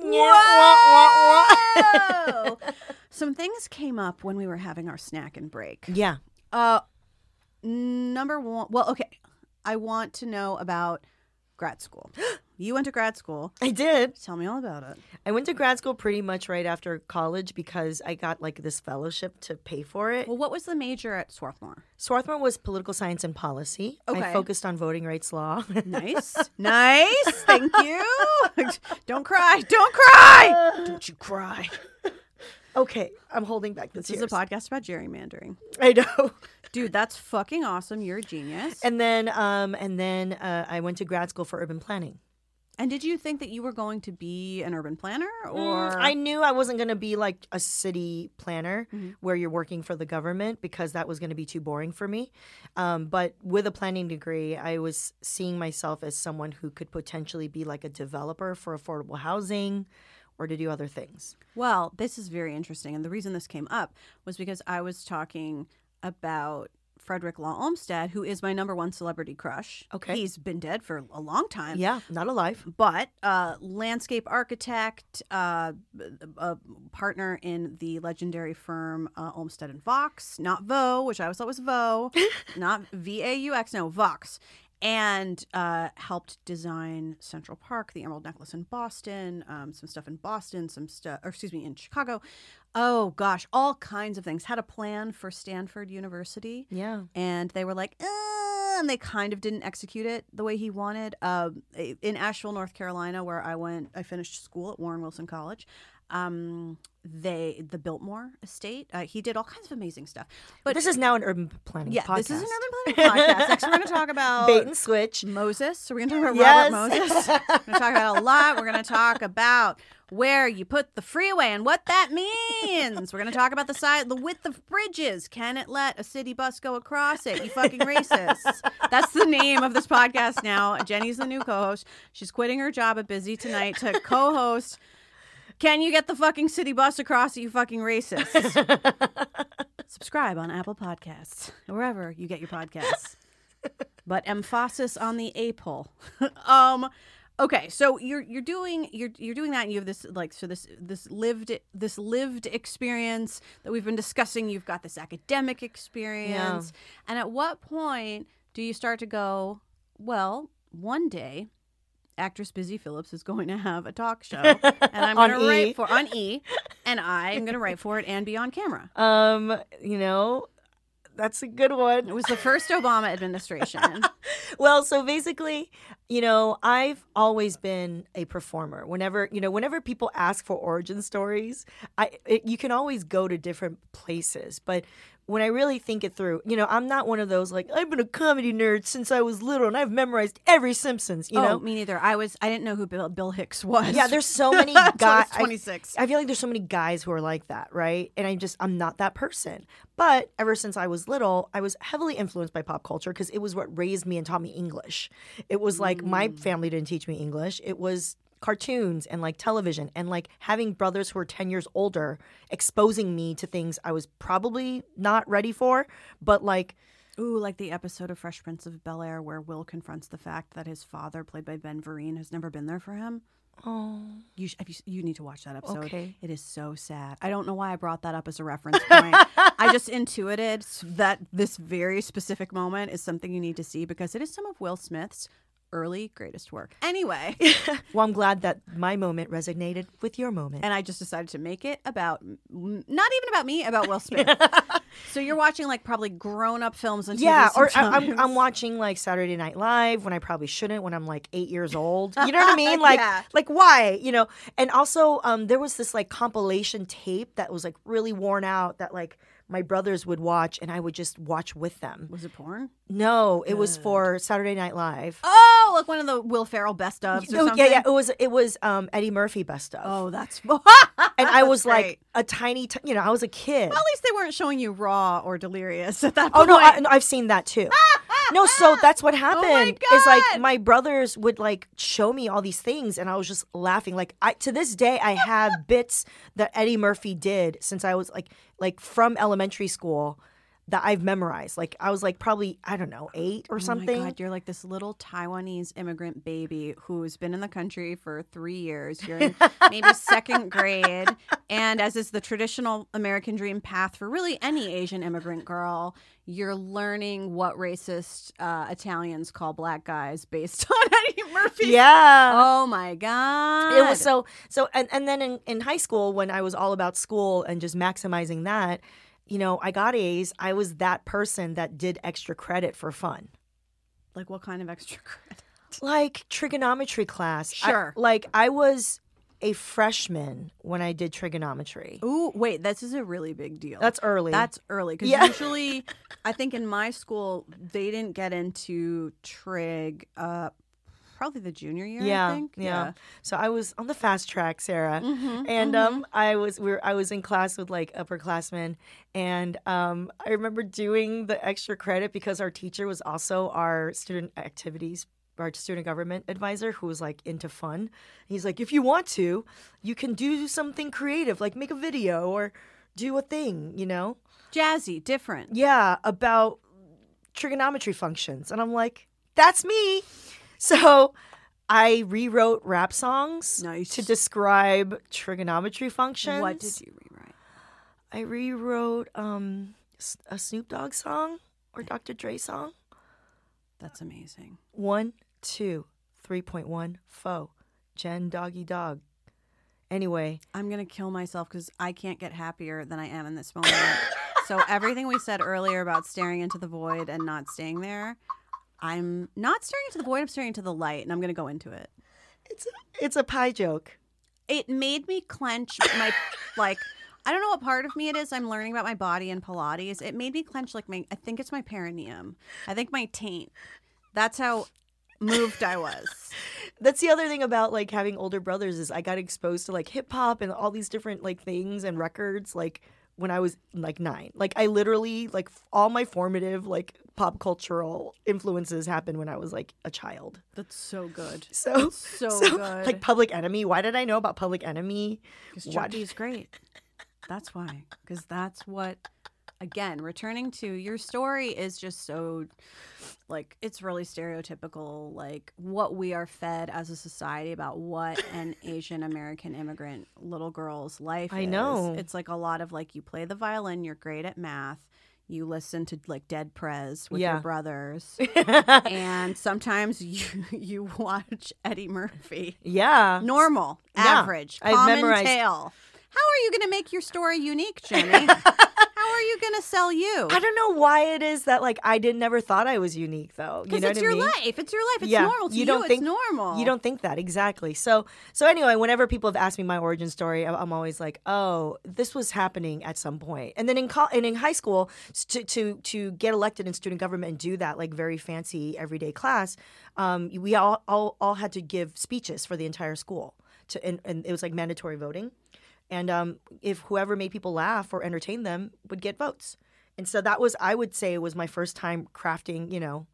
Whoa! Some things came up when we were having our snack and break. Yeah. Uh, number one, well, okay. I want to know about grad school. You went to grad school. I did. Tell me all about it. I went to grad school pretty much right after college because I got like this fellowship to pay for it. Well, what was the major at Swarthmore? Swarthmore was political science and policy. Okay. I focused on voting rights law. Nice. Nice. Thank you. Don't cry. Don't cry. Don't you cry. Okay, I'm holding back the This tears. is a podcast about gerrymandering. I know. Dude, that's fucking awesome. You're a genius. And then, um, and then uh, I went to grad school for urban planning. And did you think that you were going to be an urban planner, or Mm, I knew I wasn't going to be like a city planner Mm-hmm. where you're working for the government because that was going to be too boring for me. Um, but with a planning degree, I was seeing myself as someone who could potentially be like a developer for affordable housing or to do other things. Well, this is very interesting. And the reason this came up was because I was talking about Frederick Law Olmsted, who is my number one celebrity crush. Okay. He's been dead for a long time. Yeah, not alive. But uh, landscape architect, uh, a partner in the legendary firm uh, Olmsted and Vox, not Vo, which I always thought was Vo, not V A U X, no, Vox. And uh, helped design Central Park, the Emerald Necklace in Boston, um, some stuff in Boston, some stuff, or excuse me, in Chicago. Oh, gosh, all kinds of things. Had a plan for Stanford University. Yeah. And they were like, uh, and they kind of didn't execute it the way he wanted. Um, in Asheville, North Carolina, where I went, I finished school at Warren Wilson College. Um, they the Biltmore Estate. Uh, he did all kinds of amazing stuff. But This is now an urban planning yeah, podcast. this is an urban planning podcast. Next, we're going to talk about Bait and switch. Moses. So we're going to talk about Yes. Robert Moses. We're going to talk about a lot. We're going to talk about where you put the freeway and what that means. We're going to talk about the side, the width of bridges. Can it let a city bus go across it? You fucking racists. That's the name of this podcast now. Jenny's the new co-host. She's quitting her job at Busy tonight to co-host. Can you get the fucking city bus across it, you fucking racists? Subscribe on Apple Podcasts, wherever you get your podcasts. But emphasis on the apple. um, okay, so you're you're doing you're you're doing that, and you have this like so this this lived this lived experience that we've been discussing. You've got this academic experience, yeah. And at what point do you start to go, well, one day actress Busy Phillips is going to have a talk show, and I'm going to write for on E, and I'm going to write for it and be on camera. Um, you know, that's a good one. It was the first Obama administration. Well, so basically, you know, I've always been a performer. Whenever, you know, whenever people ask for origin stories, I it, you can always go to different places, but when I really think it through, you know, I'm not one of those like, I've been a comedy nerd since I was little and I've memorized every Simpsons, you oh, know? Me neither. I was I didn't know who Bill, Bill Hicks was. Yeah, there's so many guys. twenty-six. I, I feel like there's so many guys who are like that, right? And I just, I'm not that person. But ever since I was little, I was heavily influenced by pop culture because it was what raised me and taught me English. It was like mm. my family didn't teach me English. It was cartoons and like television and like having brothers who are ten years older exposing me to things I was probably not ready for, but like ooh, like the episode of Fresh Prince of Bel-Air where Will confronts the fact that his father, played by Ben Vereen, has never been there for him. Oh, you sh- you, you need to watch that episode. Okay. It is so sad. I don't know why I brought that up as a reference point. I just intuited that this very specific moment is something you need to see because it is some of Will Smith's early greatest work. Anyway. Well, I'm glad that my moment resonated with your moment. And I just decided to make it about, not even about me, about Will Smith. So you're watching like probably grown-up films on T V yeah, or sometimes. I'm, I'm watching like Saturday Night Live when I probably shouldn't when I'm like eight years old. You know what I mean? Like, yeah. like why? You know? And also um, there was this like compilation tape that was like really worn out that like my brothers would watch and I would just watch with them. Was it porn? No, it was for Saturday Night Live. Oh, like one of the Will Ferrell best ofs or No, something? yeah, yeah. It was it was um, Eddie Murphy best of. Oh, that's and I was That's like great. a tiny, t- you know, I was a kid. Well, at least they weren't showing you Raw or Delirious at that Oh point. no, I, no, I've seen that too. No, so that's what happened. Oh is like God. my brothers would like show me all these things, and I was just laughing. Like I to this day, I have bits that Eddie Murphy did since I was like like from elementary school that I've memorized. Like I was like probably I don't know eight or something. Oh my God, you're like this little Taiwanese immigrant baby who's been in the country for three years. You're in maybe second grade, and as is the traditional American dream path for really any Asian immigrant girl, you're learning what racist uh, Italians call black guys based on Eddie Murphy. Yeah. Oh my God. It was so so, and and then in in high school when I was all about school and just maximizing that. You know, I got A's. I was that person that did extra credit for fun. Like what kind of extra credit? Like trigonometry class. Sure. I, like I was a freshman when I did trigonometry. Ooh, wait, this is a really big deal. That's early. That's early. Because Yeah. usually, I think in my school, they didn't get into trig uh, probably the junior year, yeah, I think. yeah. So I was on the fast track, Sarah. Mhm, and mhm. um I was we were, I was in class with like upperclassmen, and um I remember doing the extra credit because our teacher was also our student activities our student government advisor who was like into fun. He's like, if you want to, you can do something creative, like make a video or do a thing, you know? Jazzy, different. Yeah, about trigonometry functions. And I'm like, that's me. So I rewrote rap songs Nice. to describe trigonometry functions. What did you rewrite? I rewrote um, s- a Snoop Dogg song or Doctor Dre song. That's amazing. One, two, three point one, foe, Jen Doggy Dog. Anyway. I'm going to kill myself because I can't get happier than I am in this moment. So everything we said earlier about staring into the void and not staying there, I'm not staring into the void, I'm staring into the light, and I'm going to go into it. It's a, it's a pie joke. it made me clench my, like, I don't know what part of me it is. I'm learning about my body in Pilates. It made me clench like my, I think it's my perineum. I think my taint. That's how moved I was. That's the other thing about like having older brothers is I got exposed to like hip hop and all these different like things and records like when I was like nine. Like I literally like f- all my formative like pop cultural influences happened when I was like a child. That's so good. So That's so, so good. like Public Enemy. Why did I know about Public Enemy? Because Why- Chucky's great. That's why. Because that's what, again, returning to your story is just so, like, it's really stereotypical, like, what we are fed as a society about what an Asian American immigrant little girl's life I is. know. It's like a lot of, like, you play the violin, you're great at math, you listen to, like, Dead Prez with Yeah. your brothers, and sometimes you, you watch Eddie Murphy. Yeah. Normal, Yeah. average, I've common memorized- tale. How are you going to make your story unique, Jenny? How are you going to sell you? I don't know why it is that like I did never thought I was unique though. You Because know it's what I your mean? life. It's your life. It's Yeah, normal to you you. don't It's think- normal. You don't think that exactly. So so anyway, whenever people have asked me my origin story, I- I'm always like, oh, this was happening at some point. And then in co- and in high school, s- to to to get elected in student government and do that like very fancy everyday class, um, we all, all all had to give speeches for the entire school. To and, and it was like mandatory voting. And um, if whoever made people laugh or entertain them would get votes. And so that was, I would say, was my first time crafting, you know,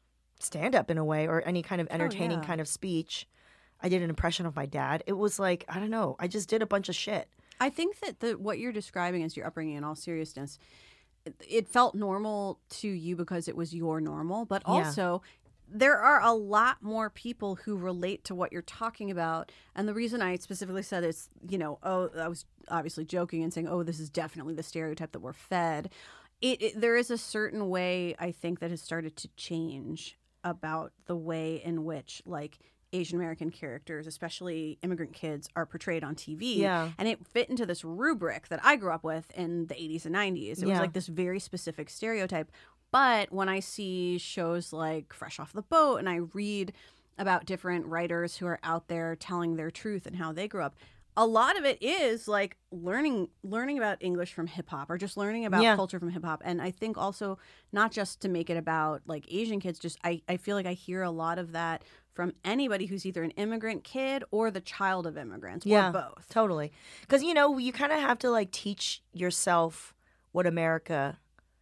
stand up in a way or any kind of entertaining yeah. kind of speech. I did an impression of my dad. It was like, I don't know, I just did a bunch of shit. I think that the what you're describing as your upbringing in all seriousness, it, it felt normal to you because it was your normal, but Yeah. also there are a lot more people who relate to what you're talking about. And the reason I specifically said it's, you know, oh, I was obviously joking and saying, oh, this is definitely the stereotype that we're fed. It, it there is a certain way I think that has started to change about the way in which like Asian American characters, especially immigrant kids, are portrayed on T V. Yeah. And it fit into this rubric that I grew up with in the eighties and nineties. It Yeah. was like this very specific stereotype. But when I see shows like Fresh Off the Boat and I read about different writers who are out there telling their truth and how they grew up, a lot of it is like learning learning about English from hip hop or just learning about Yeah. culture from hip hop. And I think also not just to make it about like Asian kids, just I, I feel like I hear a lot of that from anybody who's either an immigrant kid or the child of immigrants Yeah, or both. Totally. Because, you know, you kind of have to like teach yourself what America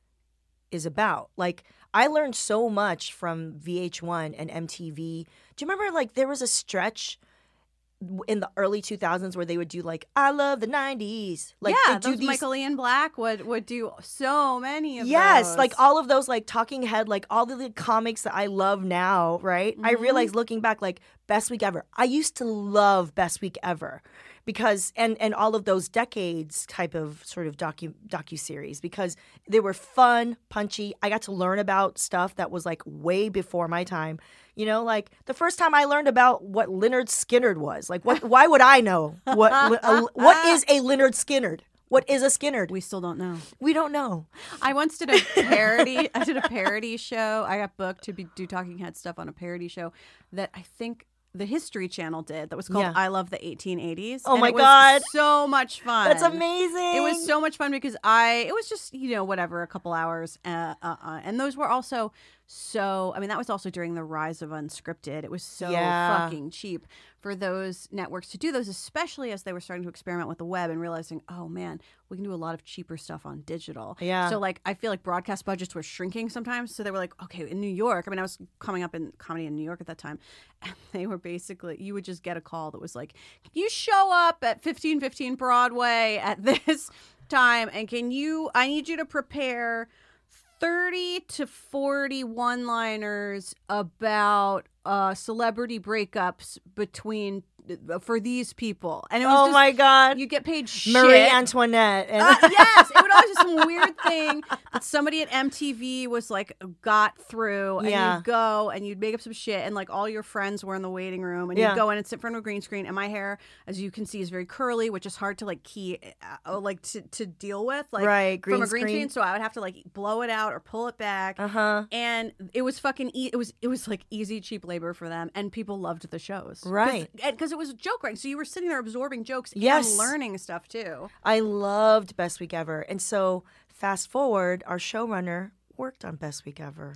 is about. Like, I learned so much from V H one and M T V. Do you remember, like, there was a stretch w- in the early two thousands where they would do, like, I love the nineties. Like, yeah, they do those these, Michael Ian Black would, would do so many of yes, those. like all of those, like, Talking Head, like, all the, the comics that I love now, right? I Mm-hmm. realized looking back, like, Best Week Ever. I used to love Best Week Ever. Because and and all of those decades type of sort of docu docu-series because they were fun, punchy. I got to learn about stuff that was like way before my time. You know, like the first time I learned about what Lynyrd Skynyrd was. Like what why would I know what a, what is a Lynyrd Skynyrd? What is a Skynyrd? we still don't know. We don't know. I once did a parody. I did a parody show. I got booked to be, do Talking Head stuff on a parody show that I think the History Channel did. That was called Yeah. I Love the eighteen eighties. Oh And my it was God. so much fun. That's amazing. It was so much fun because I, it was just, you know, whatever, a couple hours. Uh, uh, uh, and those were also so, I mean, that was also during the rise of unscripted. It was so Yeah. fucking cheap for those networks to do those, especially as they were starting to experiment with the web and realizing, oh man, we can do a lot of cheaper stuff on digital. Yeah. So like, I feel like broadcast budgets were shrinking sometimes. So they were like, okay, in New York, I mean, I was coming up in comedy in New York at that time. And they were basically, you would just get a call that was like, can you show up at fifteen fifteen Broadway at this time? And can you, I need you to prepare thirty to forty one-liners about uh, celebrity breakups between for these people. And it was Oh just, my God. you get paid shit. Marie Antoinette. And Uh, yes, it would always be some weird thing that somebody at M T V was like got through, and Yeah. you'd go and you'd make up some shit, and like all your friends were in the waiting room, and Yeah. you'd go in and sit in front of a green screen, and my hair, as you can see, is very curly, which is hard to like key, uh, like to, to deal with, like Right, from green a green screen. screen. So I would have to like blow it out or pull it back, Uh-huh. and it was fucking, e- it was it was like easy cheap labor for them, and people loved the shows, Right. Because it was joke writing. So you were sitting there absorbing jokes Yes. and learning stuff too. I loved Best Week Ever. And so fast forward, our showrunner worked on Best Week Ever.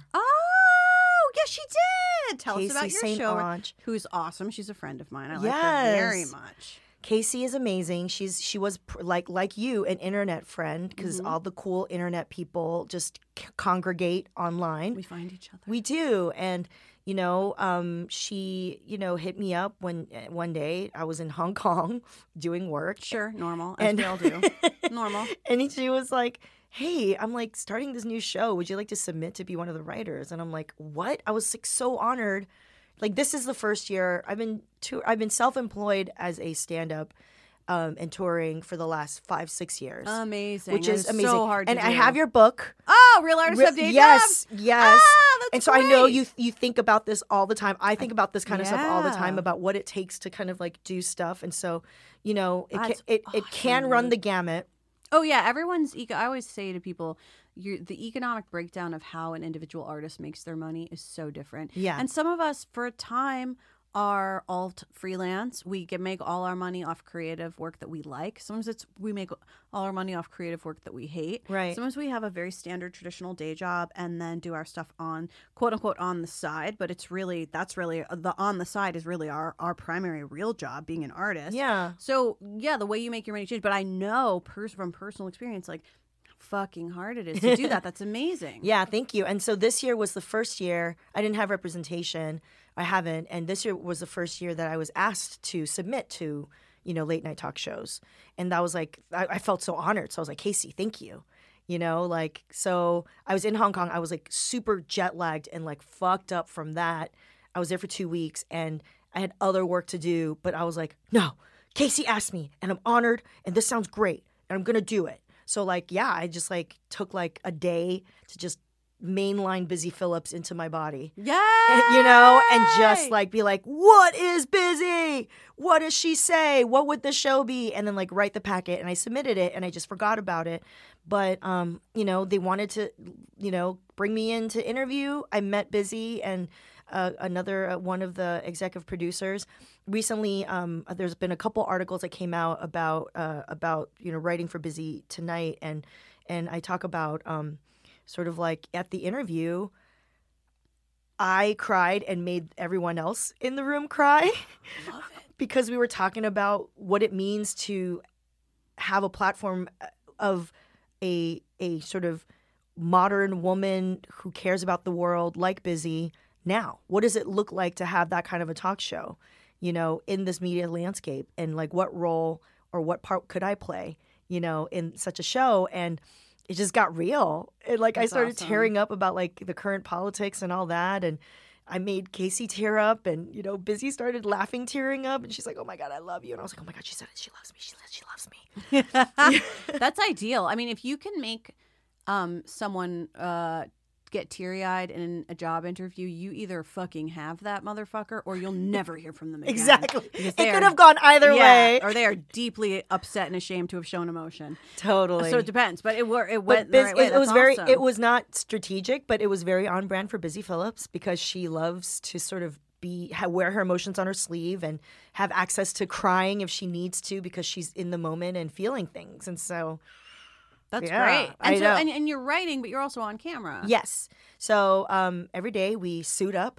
Oh, yes, she did. Tell Casey us about your Saint show. Onge. Who's awesome. She's a friend of mine. I like Yes. her very much. Casey is amazing. She's she was pr- like like you, an internet friend, because Mm-hmm. all the cool internet people just c- congregate online. We find each other. We do, and you know, um, she you know hit me up when uh, one day I was in Hong Kong doing work, Sure, normal, as And- we all do. Normal. and she was like, "Hey, I'm like starting this new show. Would you like to submit to be one of the writers?" And I'm like, "What?" I was like so honored. Like this is the first year I've been to, I've been self-employed as a stand-up um, and touring for the last five six years, Amazing. which That is amazing. so hard to and do. I have your book. Oh, Real Artists Re- Have Day yes, Jobs? yes. Ah, that's and so I know great. you you think about this all the time. I think about this kind of stuff all the time Yeah. about what it takes to kind of like do stuff. And so, you know, it can, That's it it can run the gamut. Oh yeah, everyone's. Eco- I always say to people, you the economic breakdown of how an individual artist makes their money is so different. Yeah. and some of us, for a time, are alt freelance. We can make all our money off creative work that we like. Sometimes it's we make all our money off creative work that we hate. Right. Sometimes we have a very standard traditional day job and then do our stuff on quote unquote on the side. But it's really that's really the on the side is really our our primary real job, being an artist. Yeah. So yeah, the way you make your money change. But I know pers- from personal experience, like how fucking hard it is to do that. That's amazing. Yeah, thank you. And so this year was the first year I didn't have representation. I haven't. And this year was the first year that I was asked to submit to, you know, late night talk shows. And that was like, I, I felt so honored. So I was like, Casey, thank you. You know, like, so I was in Hong Kong. I was like super jet lagged and like fucked up from that. I was there for two weeks and I had other work to do. But I was like, no, Casey asked me and I'm honored and this sounds great and I'm going to do it. So like, yeah, I just like took like a day to just mainline Busy Phillips into my body. Yeah. You know, and just like be like, what is Busy? What does she say? What would the show be? And then like write the packet. And I submitted it and I just forgot about it. But, um, you know, they wanted to, you know, bring me in to interview. I met Busy and uh, another uh, one of the executive producers. Recently, um, there's been a couple articles that came out about uh, about you know writing for Busy Tonight, and and I talk about um, sort of like at the interview, I cried and made everyone else in the room cry because we were talking about what it means to have a platform of a a sort of modern woman who cares about the world like Busy now. What does it look like to have that kind of a talk show, you know, in this media landscape? And like what role or what part could I play, you know, in such a show? And it just got real. And like That's I started awesome. tearing up about like the current politics and all that. And I made Casey tear up and, you know, Busy started laughing, tearing up. And she's like, oh my God, I love you. And I was like, oh my God, she said it. She loves me. She said she loves me. That's ideal. I mean, if you can make um, someone uh, get teary-eyed in a job interview, you either fucking have that motherfucker or you'll never hear from them again. Exactly. Because It they could are- have gone either yeah, way. or they are deeply upset and ashamed to have shown emotion. Totally. So it depends, but it were it But went the Biz- right way. it, it was That's very awesome. it was not strategic, but it was very on brand for Busy Phillips because she loves to sort of be ha- wear her emotions on her sleeve and have access to crying if she needs to because she's in the moment and feeling things. And so That's Yeah, great. And I so know. and, and you're writing, but you're also on camera. yes. So um, every day we suit up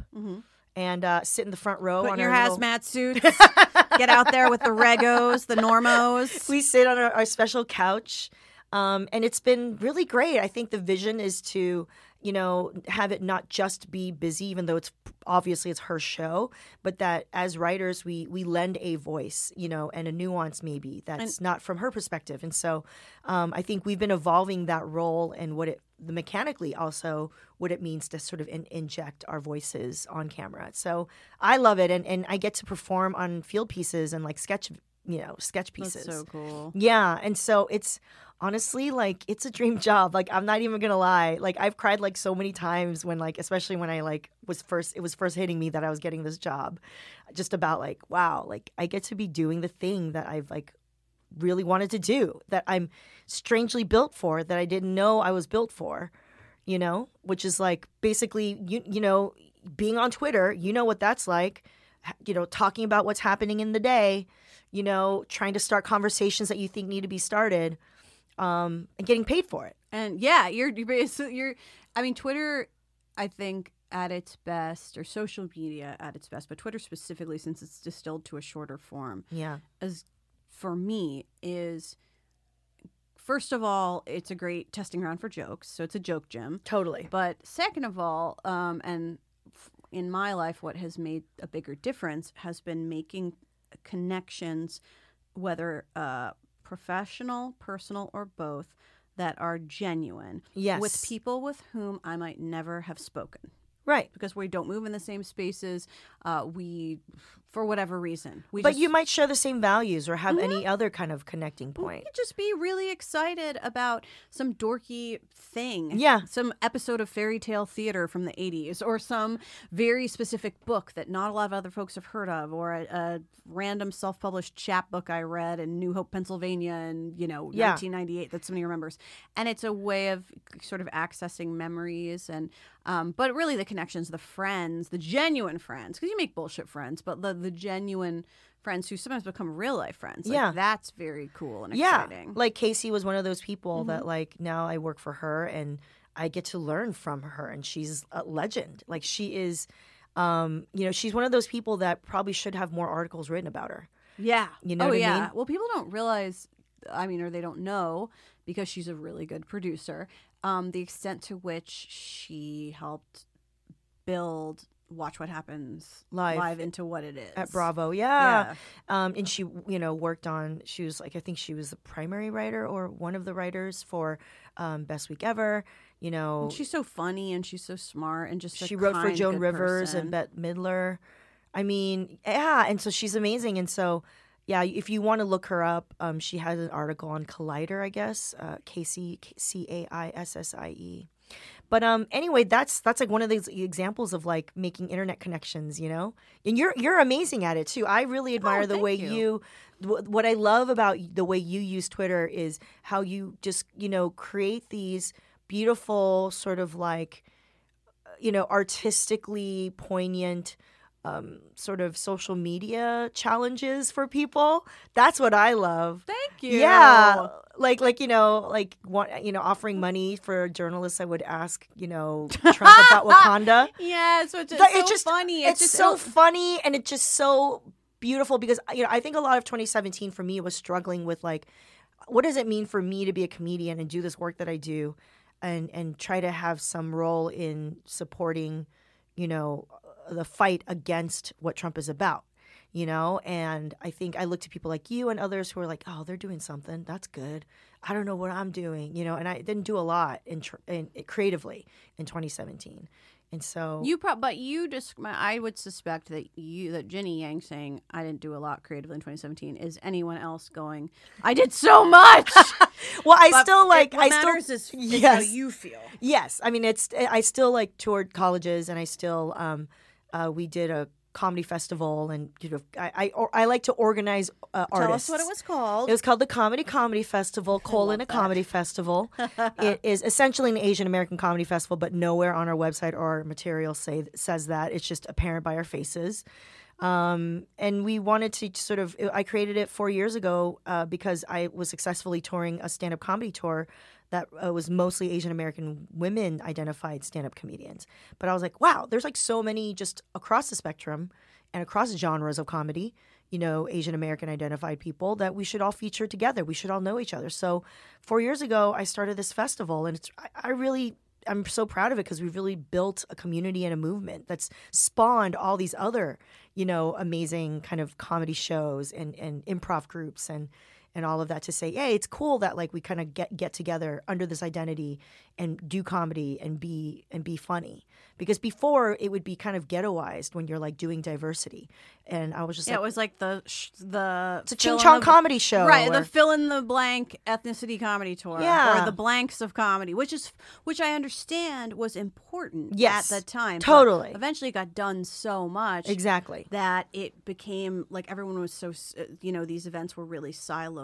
and uh, sit in the front row Put on in your our little- hazmat suits. Get out there with the regos, the normos. we sit on our, our special couch, um, and it's been really great. I think the vision is to, you know, have it not just be Busy, even though it's obviously it's her show, but that as writers we we lend a voice, you know, and a nuance maybe that's not from her perspective. And so um, I think we've been evolving that role and what it the mechanically also what it means to sort of in, inject our voices on camera. So I love it, and and I get to perform on field pieces and like sketch, you know, sketch pieces. That's so cool. Yeah, and so it's honestly like it's a dream job. Like I'm not even gonna lie. Like I've cried like so many times when like especially when I like was first it was first hitting me that I was getting this job. Just about like, wow, like I get to be doing the thing that I've like really wanted to do, that I'm strangely built for, that I didn't know I was built for, you know, which is like basically you you know, being on Twitter, you know what that's like. you know, talking about what's happening in the day, you know, trying to start conversations that you think need to be started, um, and getting paid for it. And yeah, you're you're, so you're I mean, Twitter, I think at its best, or social media at its best, but Twitter specifically, since it's distilled to a shorter form, Yeah. as for me is, first of all, it's a great testing ground for jokes. So it's a joke gym. Totally. But second of all, um, and f- in my life, what has made a bigger difference has been making connections, whether uh, professional, personal, or both, that are genuine. Yes. With people with whom I might never have spoken. Right. Because we don't move in the same spaces. Uh, we, for whatever reason. We But just, you might share the same values or have Mhm. any other kind of connecting we point. could just be really excited about some dorky thing. Yeah. Some episode of fairy tale theater from the eighties, or some very specific book that not a lot of other folks have heard of, or a, a random self-published chapbook I read in New Hope, Pennsylvania in, you know, Yeah. nineteen ninety-eight that somebody remembers. And it's a way of sort of accessing memories and um, but really the connections, the friends, the genuine friends, because you make bullshit friends, but the, the genuine friends who sometimes become real life friends. Like, Yeah. that's very cool and Yeah. exciting. Like Casey was one of those people Mm-hmm. that like now I work for her and I get to learn from her, and she's a legend. Like she is, um, you know, she's one of those people that probably should have more articles written about her. Yeah. You know oh, what I yeah. mean? Well, people don't realize, I mean, or they don't know, because she's a really good producer, um, the extent to which she helped build Watch What Happens Live. into what it is. At Bravo, yeah. Um, and she, you know, worked on, she was like, I think she was the primary writer or one of the writers for um, Best Week Ever, you know. And she's so funny and she's so smart and just a She wrote for kind, Joan good Rivers person. and Bette Midler. I mean, yeah, and so she's amazing. And so, yeah, if you want to look her up, um, she has an article on Collider, I guess, uh, Casey, C A I S S I E. But um, anyway, that's that's like one of these examples of like making internet connections, you know. And you're you're amazing at it too. I really admire Oh, the thank way you. you. wh- What I love about the way you use Twitter is how you just you know create these beautiful sort of like, you know, artistically poignant. Um, sort of social media challenges for people. That's what I love. Thank you. Yeah, like like you know, like want, you know, offering money for journalists. I would ask, you know, Trump about Wakanda. Yeah, it's, it's, But so it's just funny. It's, just so funny, and it's just so beautiful because you know I think a lot of twenty seventeen for me was struggling with like, what does it mean for me to be a comedian and do this work that I do, and and try to have some role in supporting, you know, the fight against what Trump is about, you know? And I think I looked at people like you and others who are like, oh, they're doing something. That's good. I don't know what I'm doing, you know? And I didn't do a lot in, tr- in creatively in twenty seventeen. And so You pro- but you just I would suspect that you that Jenny Yang saying I didn't do a lot creatively in twenty seventeen is anyone else going I did so much. well, I But still like it, what I matters still is, is yes. how you feel. Yes, I mean it's I still like toured colleges and I still um uh, we did a comedy festival and you know I I, or, I like to organize uh, Tell artists. us what it was called. It was called the Comedy Comedy Festival, colon a that. comedy festival. It is essentially an Asian American comedy festival, but nowhere on our website or our material say says that. It's just apparent by our faces. Um, and we wanted to sort of, I created it four years ago uh, because I was successfully touring a stand-up comedy tour that uh, was mostly Asian American women identified stand-up comedians. But I was like, wow, there's like so many just across the spectrum and across genres of comedy, you know, Asian American identified people that we should all feature together. We should all know each other. So four years ago, I started this festival, and it's I, I really I'm so proud of it because we've really built a community and a movement that's spawned all these other, you know, amazing kind of comedy shows and, and improv groups and and all of that to say, hey, it's cool that like we kind of get get together under this identity and do comedy and be and be funny. Because before it would be kind of ghettoized when you're like doing diversity. And I was just Yeah, like, it was like the sh- the it's a fill Ching in Chong the- comedy show. right? or- The fill in the blank ethnicity comedy tour, Yeah. or the blanks of comedy, which is which I understand was important Yes, at the time. but totally. eventually, it got done so much Exactly. that it became like everyone was so s- uh, you know these events were really siloed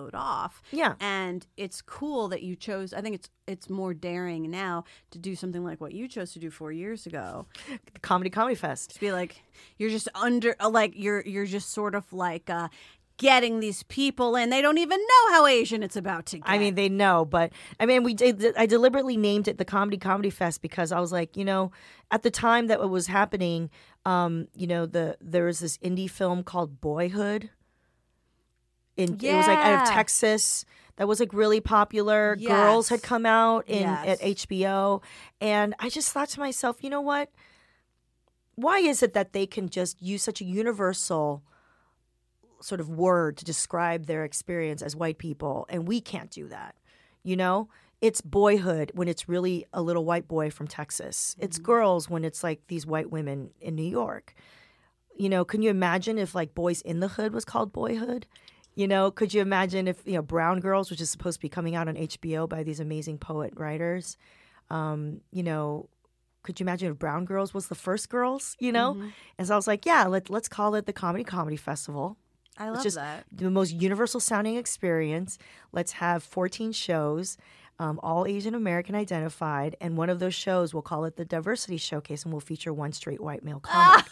siloed off. Yeah. And it's cool that you chose, I think it's it's more daring now to do something like what you chose to do four years ago. The Comedy Comedy Fest. To be like, you're just under, like, you're you're just sort of like uh, getting these people in. They don't even know how Asian it's about to get. I mean, they know, but I mean, we did. I deliberately named it the Comedy Comedy Fest because I was like, you know, at the time that it was happening, um, you know, the there was this indie film called Boyhood. In Yeah. It was like out of Texas. That was like really popular. Yes. Girls had come out in Yes. at H B O, and I just thought to myself, you know what? Why is it that they can just use such a universal sort of word to describe their experience as white people, and we can't do that? You know, it's boyhood when it's really a little white boy from Texas. It's girls when it's like these white women in New York. You know, can you imagine if like Boys in the Hood was called Boyhood? You know, could you imagine if, you know, Brown Girls, which is supposed to be coming out on H B O by these amazing poet writers, um, you know, could you imagine if Brown Girls was the first girls, you know? Mm-hmm. And so I was like, yeah, let, let's call it the Comedy Comedy Festival. I It's love just that. the most universal sounding experience. Let's have fourteen shows, um, all Asian American identified. And one of those shows, we'll call it the Diversity Showcase, and we'll feature one straight white male comic.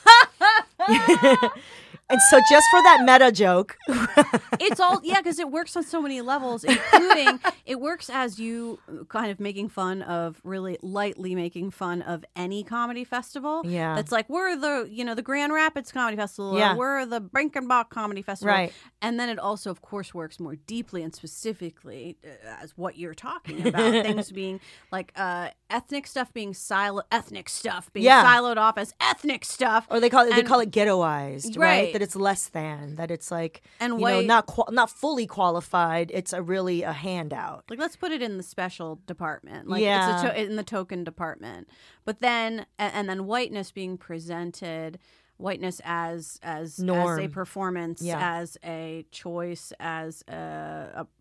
And so just for that meta joke. It's all, yeah, because it works on so many levels, including it works as you kind of making fun of, really lightly making fun of any comedy festival. Yeah. That's like, we're the, you know, the Grand Rapids Comedy Festival, Yeah. or we're the Brinkenbach Comedy Festival. Right. And then it also, of course, works more deeply and specifically uh, as what you're talking about. Things being like uh, ethnic stuff being silo, ethnic stuff being Yeah. siloed off as ethnic stuff. Or they call it they And- call it ghettoized, right? Right. That it's less than, that it's like, And you know, white- not qual- not fully qualified. It's a really a handout. Like, let's put it in the special department, like Yeah. it's a to- in the token department. But then, and, and then whiteness being presented, whiteness as as Norm. as a performance, Yeah. as a choice, as a, a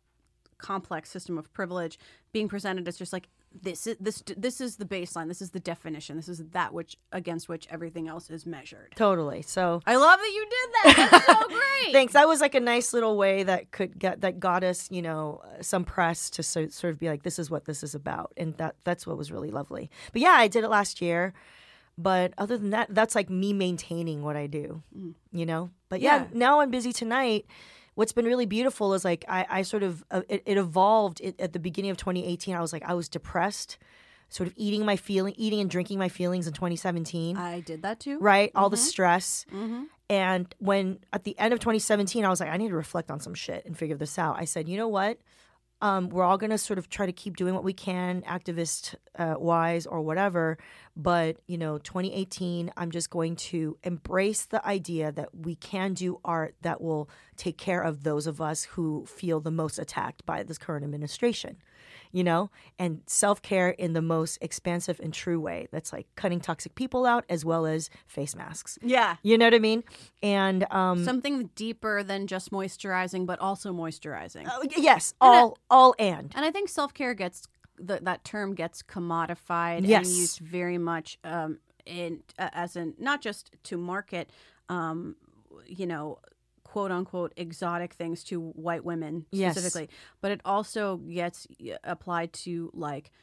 complex system of privilege, being presented as just like this is this this is the baseline, this is the definition, this is that which against which everything else is measured. Totally. So I love that you did that. That's so great. thanks. That was like a nice little way that could get that got us, you know, some press to so, sort of be like, this is what this is about, and that that's what was really lovely. But yeah, I did it last year. But other than that, that's like me maintaining what I do, you know. But yeah, Yeah. now I'm busy tonight. What's been really beautiful is like I, I sort of uh, it, it evolved it, at the beginning of twenty eighteen. I was like I was depressed, sort of eating my feeling, eating and drinking my feelings in twenty seventeen. I did that too. Right, all the stress. Mm-hmm. And when at the end of twenty seventeen, I was like, I need to reflect on some shit and figure this out. I said, you know what? Um, we're all going to sort of try to keep doing what we can, activist uh, wise or whatever. But, you know, twenty eighteen, I'm just going to embrace the idea that we can do art that will take care of those of us who feel the most attacked by this current administration, you know, and self-care in the most expansive and true way. That's like cutting toxic people out as well as face masks. Yeah. You know what I mean? And um, Something deeper than just moisturizing, but also moisturizing. uh, yes, all all and. And I think self care gets the, that term gets commodified Yes. and used very much um, in uh, as in not just to market, um, you know, quote unquote exotic things to white women Yes. specifically, but it also gets uh, applied to like.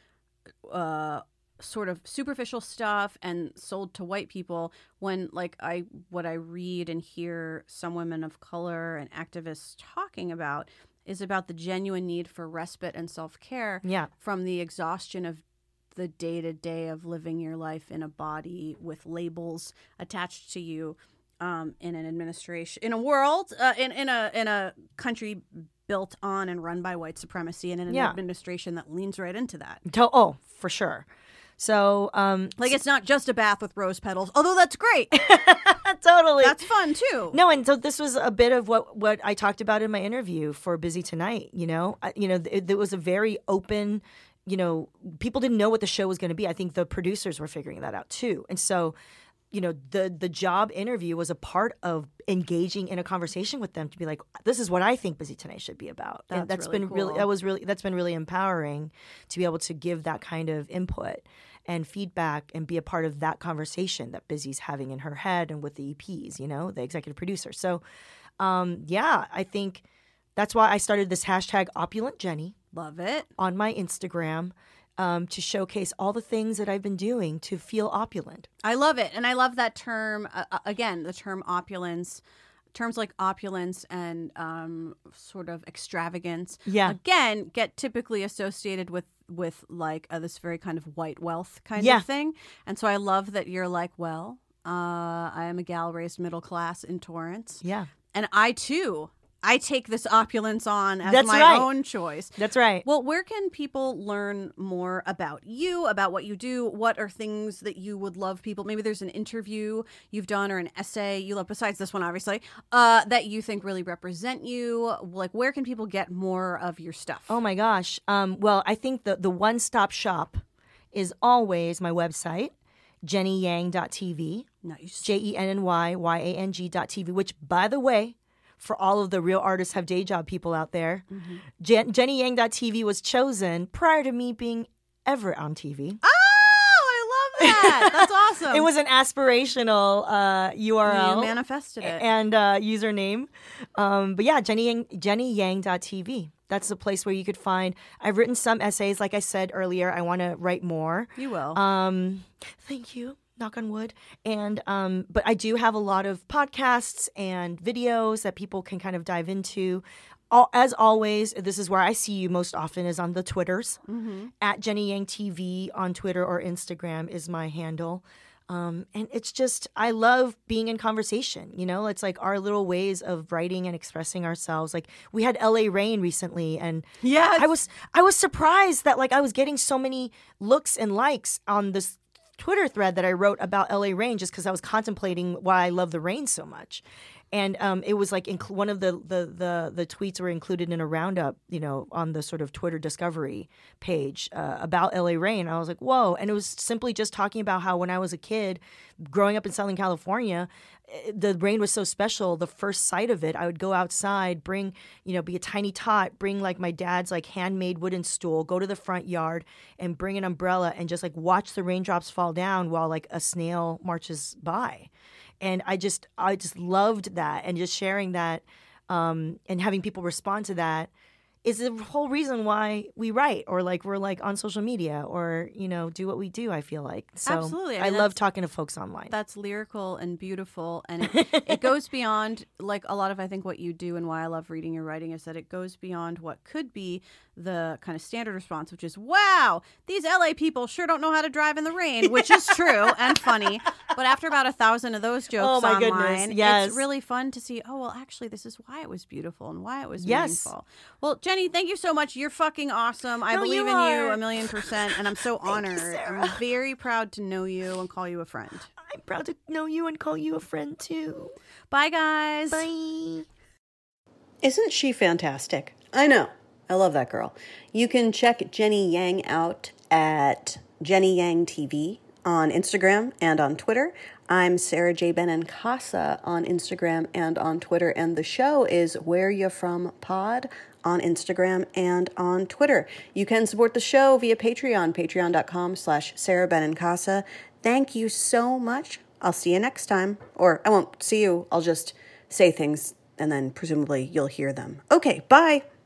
Uh, sort of superficial stuff and sold to white people when like I what I read and hear some women of color and activists talking about is about the genuine need for respite and self-care Yeah. from the exhaustion of the day-to-day of living your life in a body with labels attached to you um, in an administration in a world uh, in, in a in a country built on and run by white supremacy and in an Yeah. administration that leans right into that. To- oh, for sure. So, um, Like, it's not just a bath with rose petals, although that's great. totally. That's fun, too. No, and so this was a bit of what, what I talked about in my interview for Busy Tonight. You know, I, you know, it, it was a very open. You know, people didn't know what the show was going to be. I think the producers were figuring that out too, and so. You know, the the job interview was a part of engaging in a conversation with them to be like, this is what I think Busy Tonight should be about. And That's that's really been really cool. that was really that's been really empowering to be able to give that kind of input and feedback and be a part of that conversation that Busy's having in her head and with the E Ps, you know, the executive producer. So, um, yeah, I think That's why I started this hashtag Opulent Jenny Love it. on my Instagram um, to showcase all the things that I've been doing to feel opulent. I love it. And I love that term. Uh, uh, again, the term opulence. Terms like opulence and um, sort of extravagance, Yeah. again, get typically associated with with like uh, this very kind of white wealth kind Yeah. of thing. And so I love that you're like, well, uh, I am a gal raised middle class in Torrance, Yeah. and I too, I take this opulence on as That's my right. own choice. That's right. Well, where can people learn more about you, about what you do? What are things that you would love people? Maybe there's an interview you've done or an essay you love, besides this one, obviously, uh, that you think really represent you. Like, where can people get more of your stuff? Oh my gosh. Um, well, I think the, the one-stop shop is always my website, jenny yang dot t v, Nice. J E N N Y Y A N G dot T V, which, by the way, for all of the Real Artists Have Day Job people out there, Mm-hmm. Jen- jenny yang dot t v was chosen prior to me being ever on T V. Oh, I love that. That's awesome. It was an aspirational uh, U R L. You manifested it. And uh, username. Um, but yeah, Jenny Yang, jenny yang dot t v. That's the place where you could find. I've written some essays. Like I said earlier, I want to write more. You will. Um, thank you. Knock on wood. And um, but I do have a lot of podcasts and videos that people can kind of dive into. All, as always, this is where I see you most often is on the Twitters. Mm-hmm. At Jenny Yang T V on Twitter or Instagram is my handle. Um, and it's just, I love being in conversation. You know, it's like our little ways of writing and expressing ourselves. Like we had L A Rain recently, and Yes. I was I was surprised that like I was getting so many looks and likes on this Twitter thread that I wrote about L A Rain, just because I was contemplating why I love the rain so much. And um, it was like inc- one of the, the the the tweets were included in a roundup, you know, on the sort of Twitter discovery page uh, about L A Rain. I was like, whoa. And it was simply just talking about how when I was a kid growing up in Southern California, eh, the rain was so special. The first sight of it, I would go outside, bring, you know, be a tiny tot, bring like my dad's like handmade wooden stool, go to the front yard and bring an umbrella and just like watch the raindrops fall down while like a snail marches by. And I just, I just loved that, and just sharing that, um, and having people respond to that is the whole reason why we write, or like we're like on social media, or you know, do what we do. I feel like so. Absolutely. I I, mean, love that's- talking to folks online. That's lyrical and beautiful, and it, it goes beyond like a lot of I think what you do, and why I love reading your writing is that it goes beyond what could be the kind of standard response, which is, wow, these L A people sure don't know how to drive in the rain, which is true and funny. But after about a thousand of those jokes Oh, my online, goodness, yes. it's really fun to see, oh, well, actually, this is why it was beautiful and why it was Yes. meaningful. Well, Jenny, thank you so much. You're fucking awesome. I No, believe you in you are. a million percent, and I'm so honored. Sarah. I'm very proud to know you and call you a friend. I'm proud to know you and call you a friend too. Bye, guys. Bye. Isn't she fantastic? I know. I love that girl. You can check Jenny Yang out at Jenny Yang T V on Instagram and on Twitter. I'm Sarah J. Benincasa on Instagram and on Twitter. And the show is Where You From Pod on Instagram and on Twitter. You can support the show via Patreon, patreon.com slash Sarah Benincasa. Thank you so much. I'll see you next time. Or I won't see you. I'll just say things and then presumably you'll hear them. Okay, bye.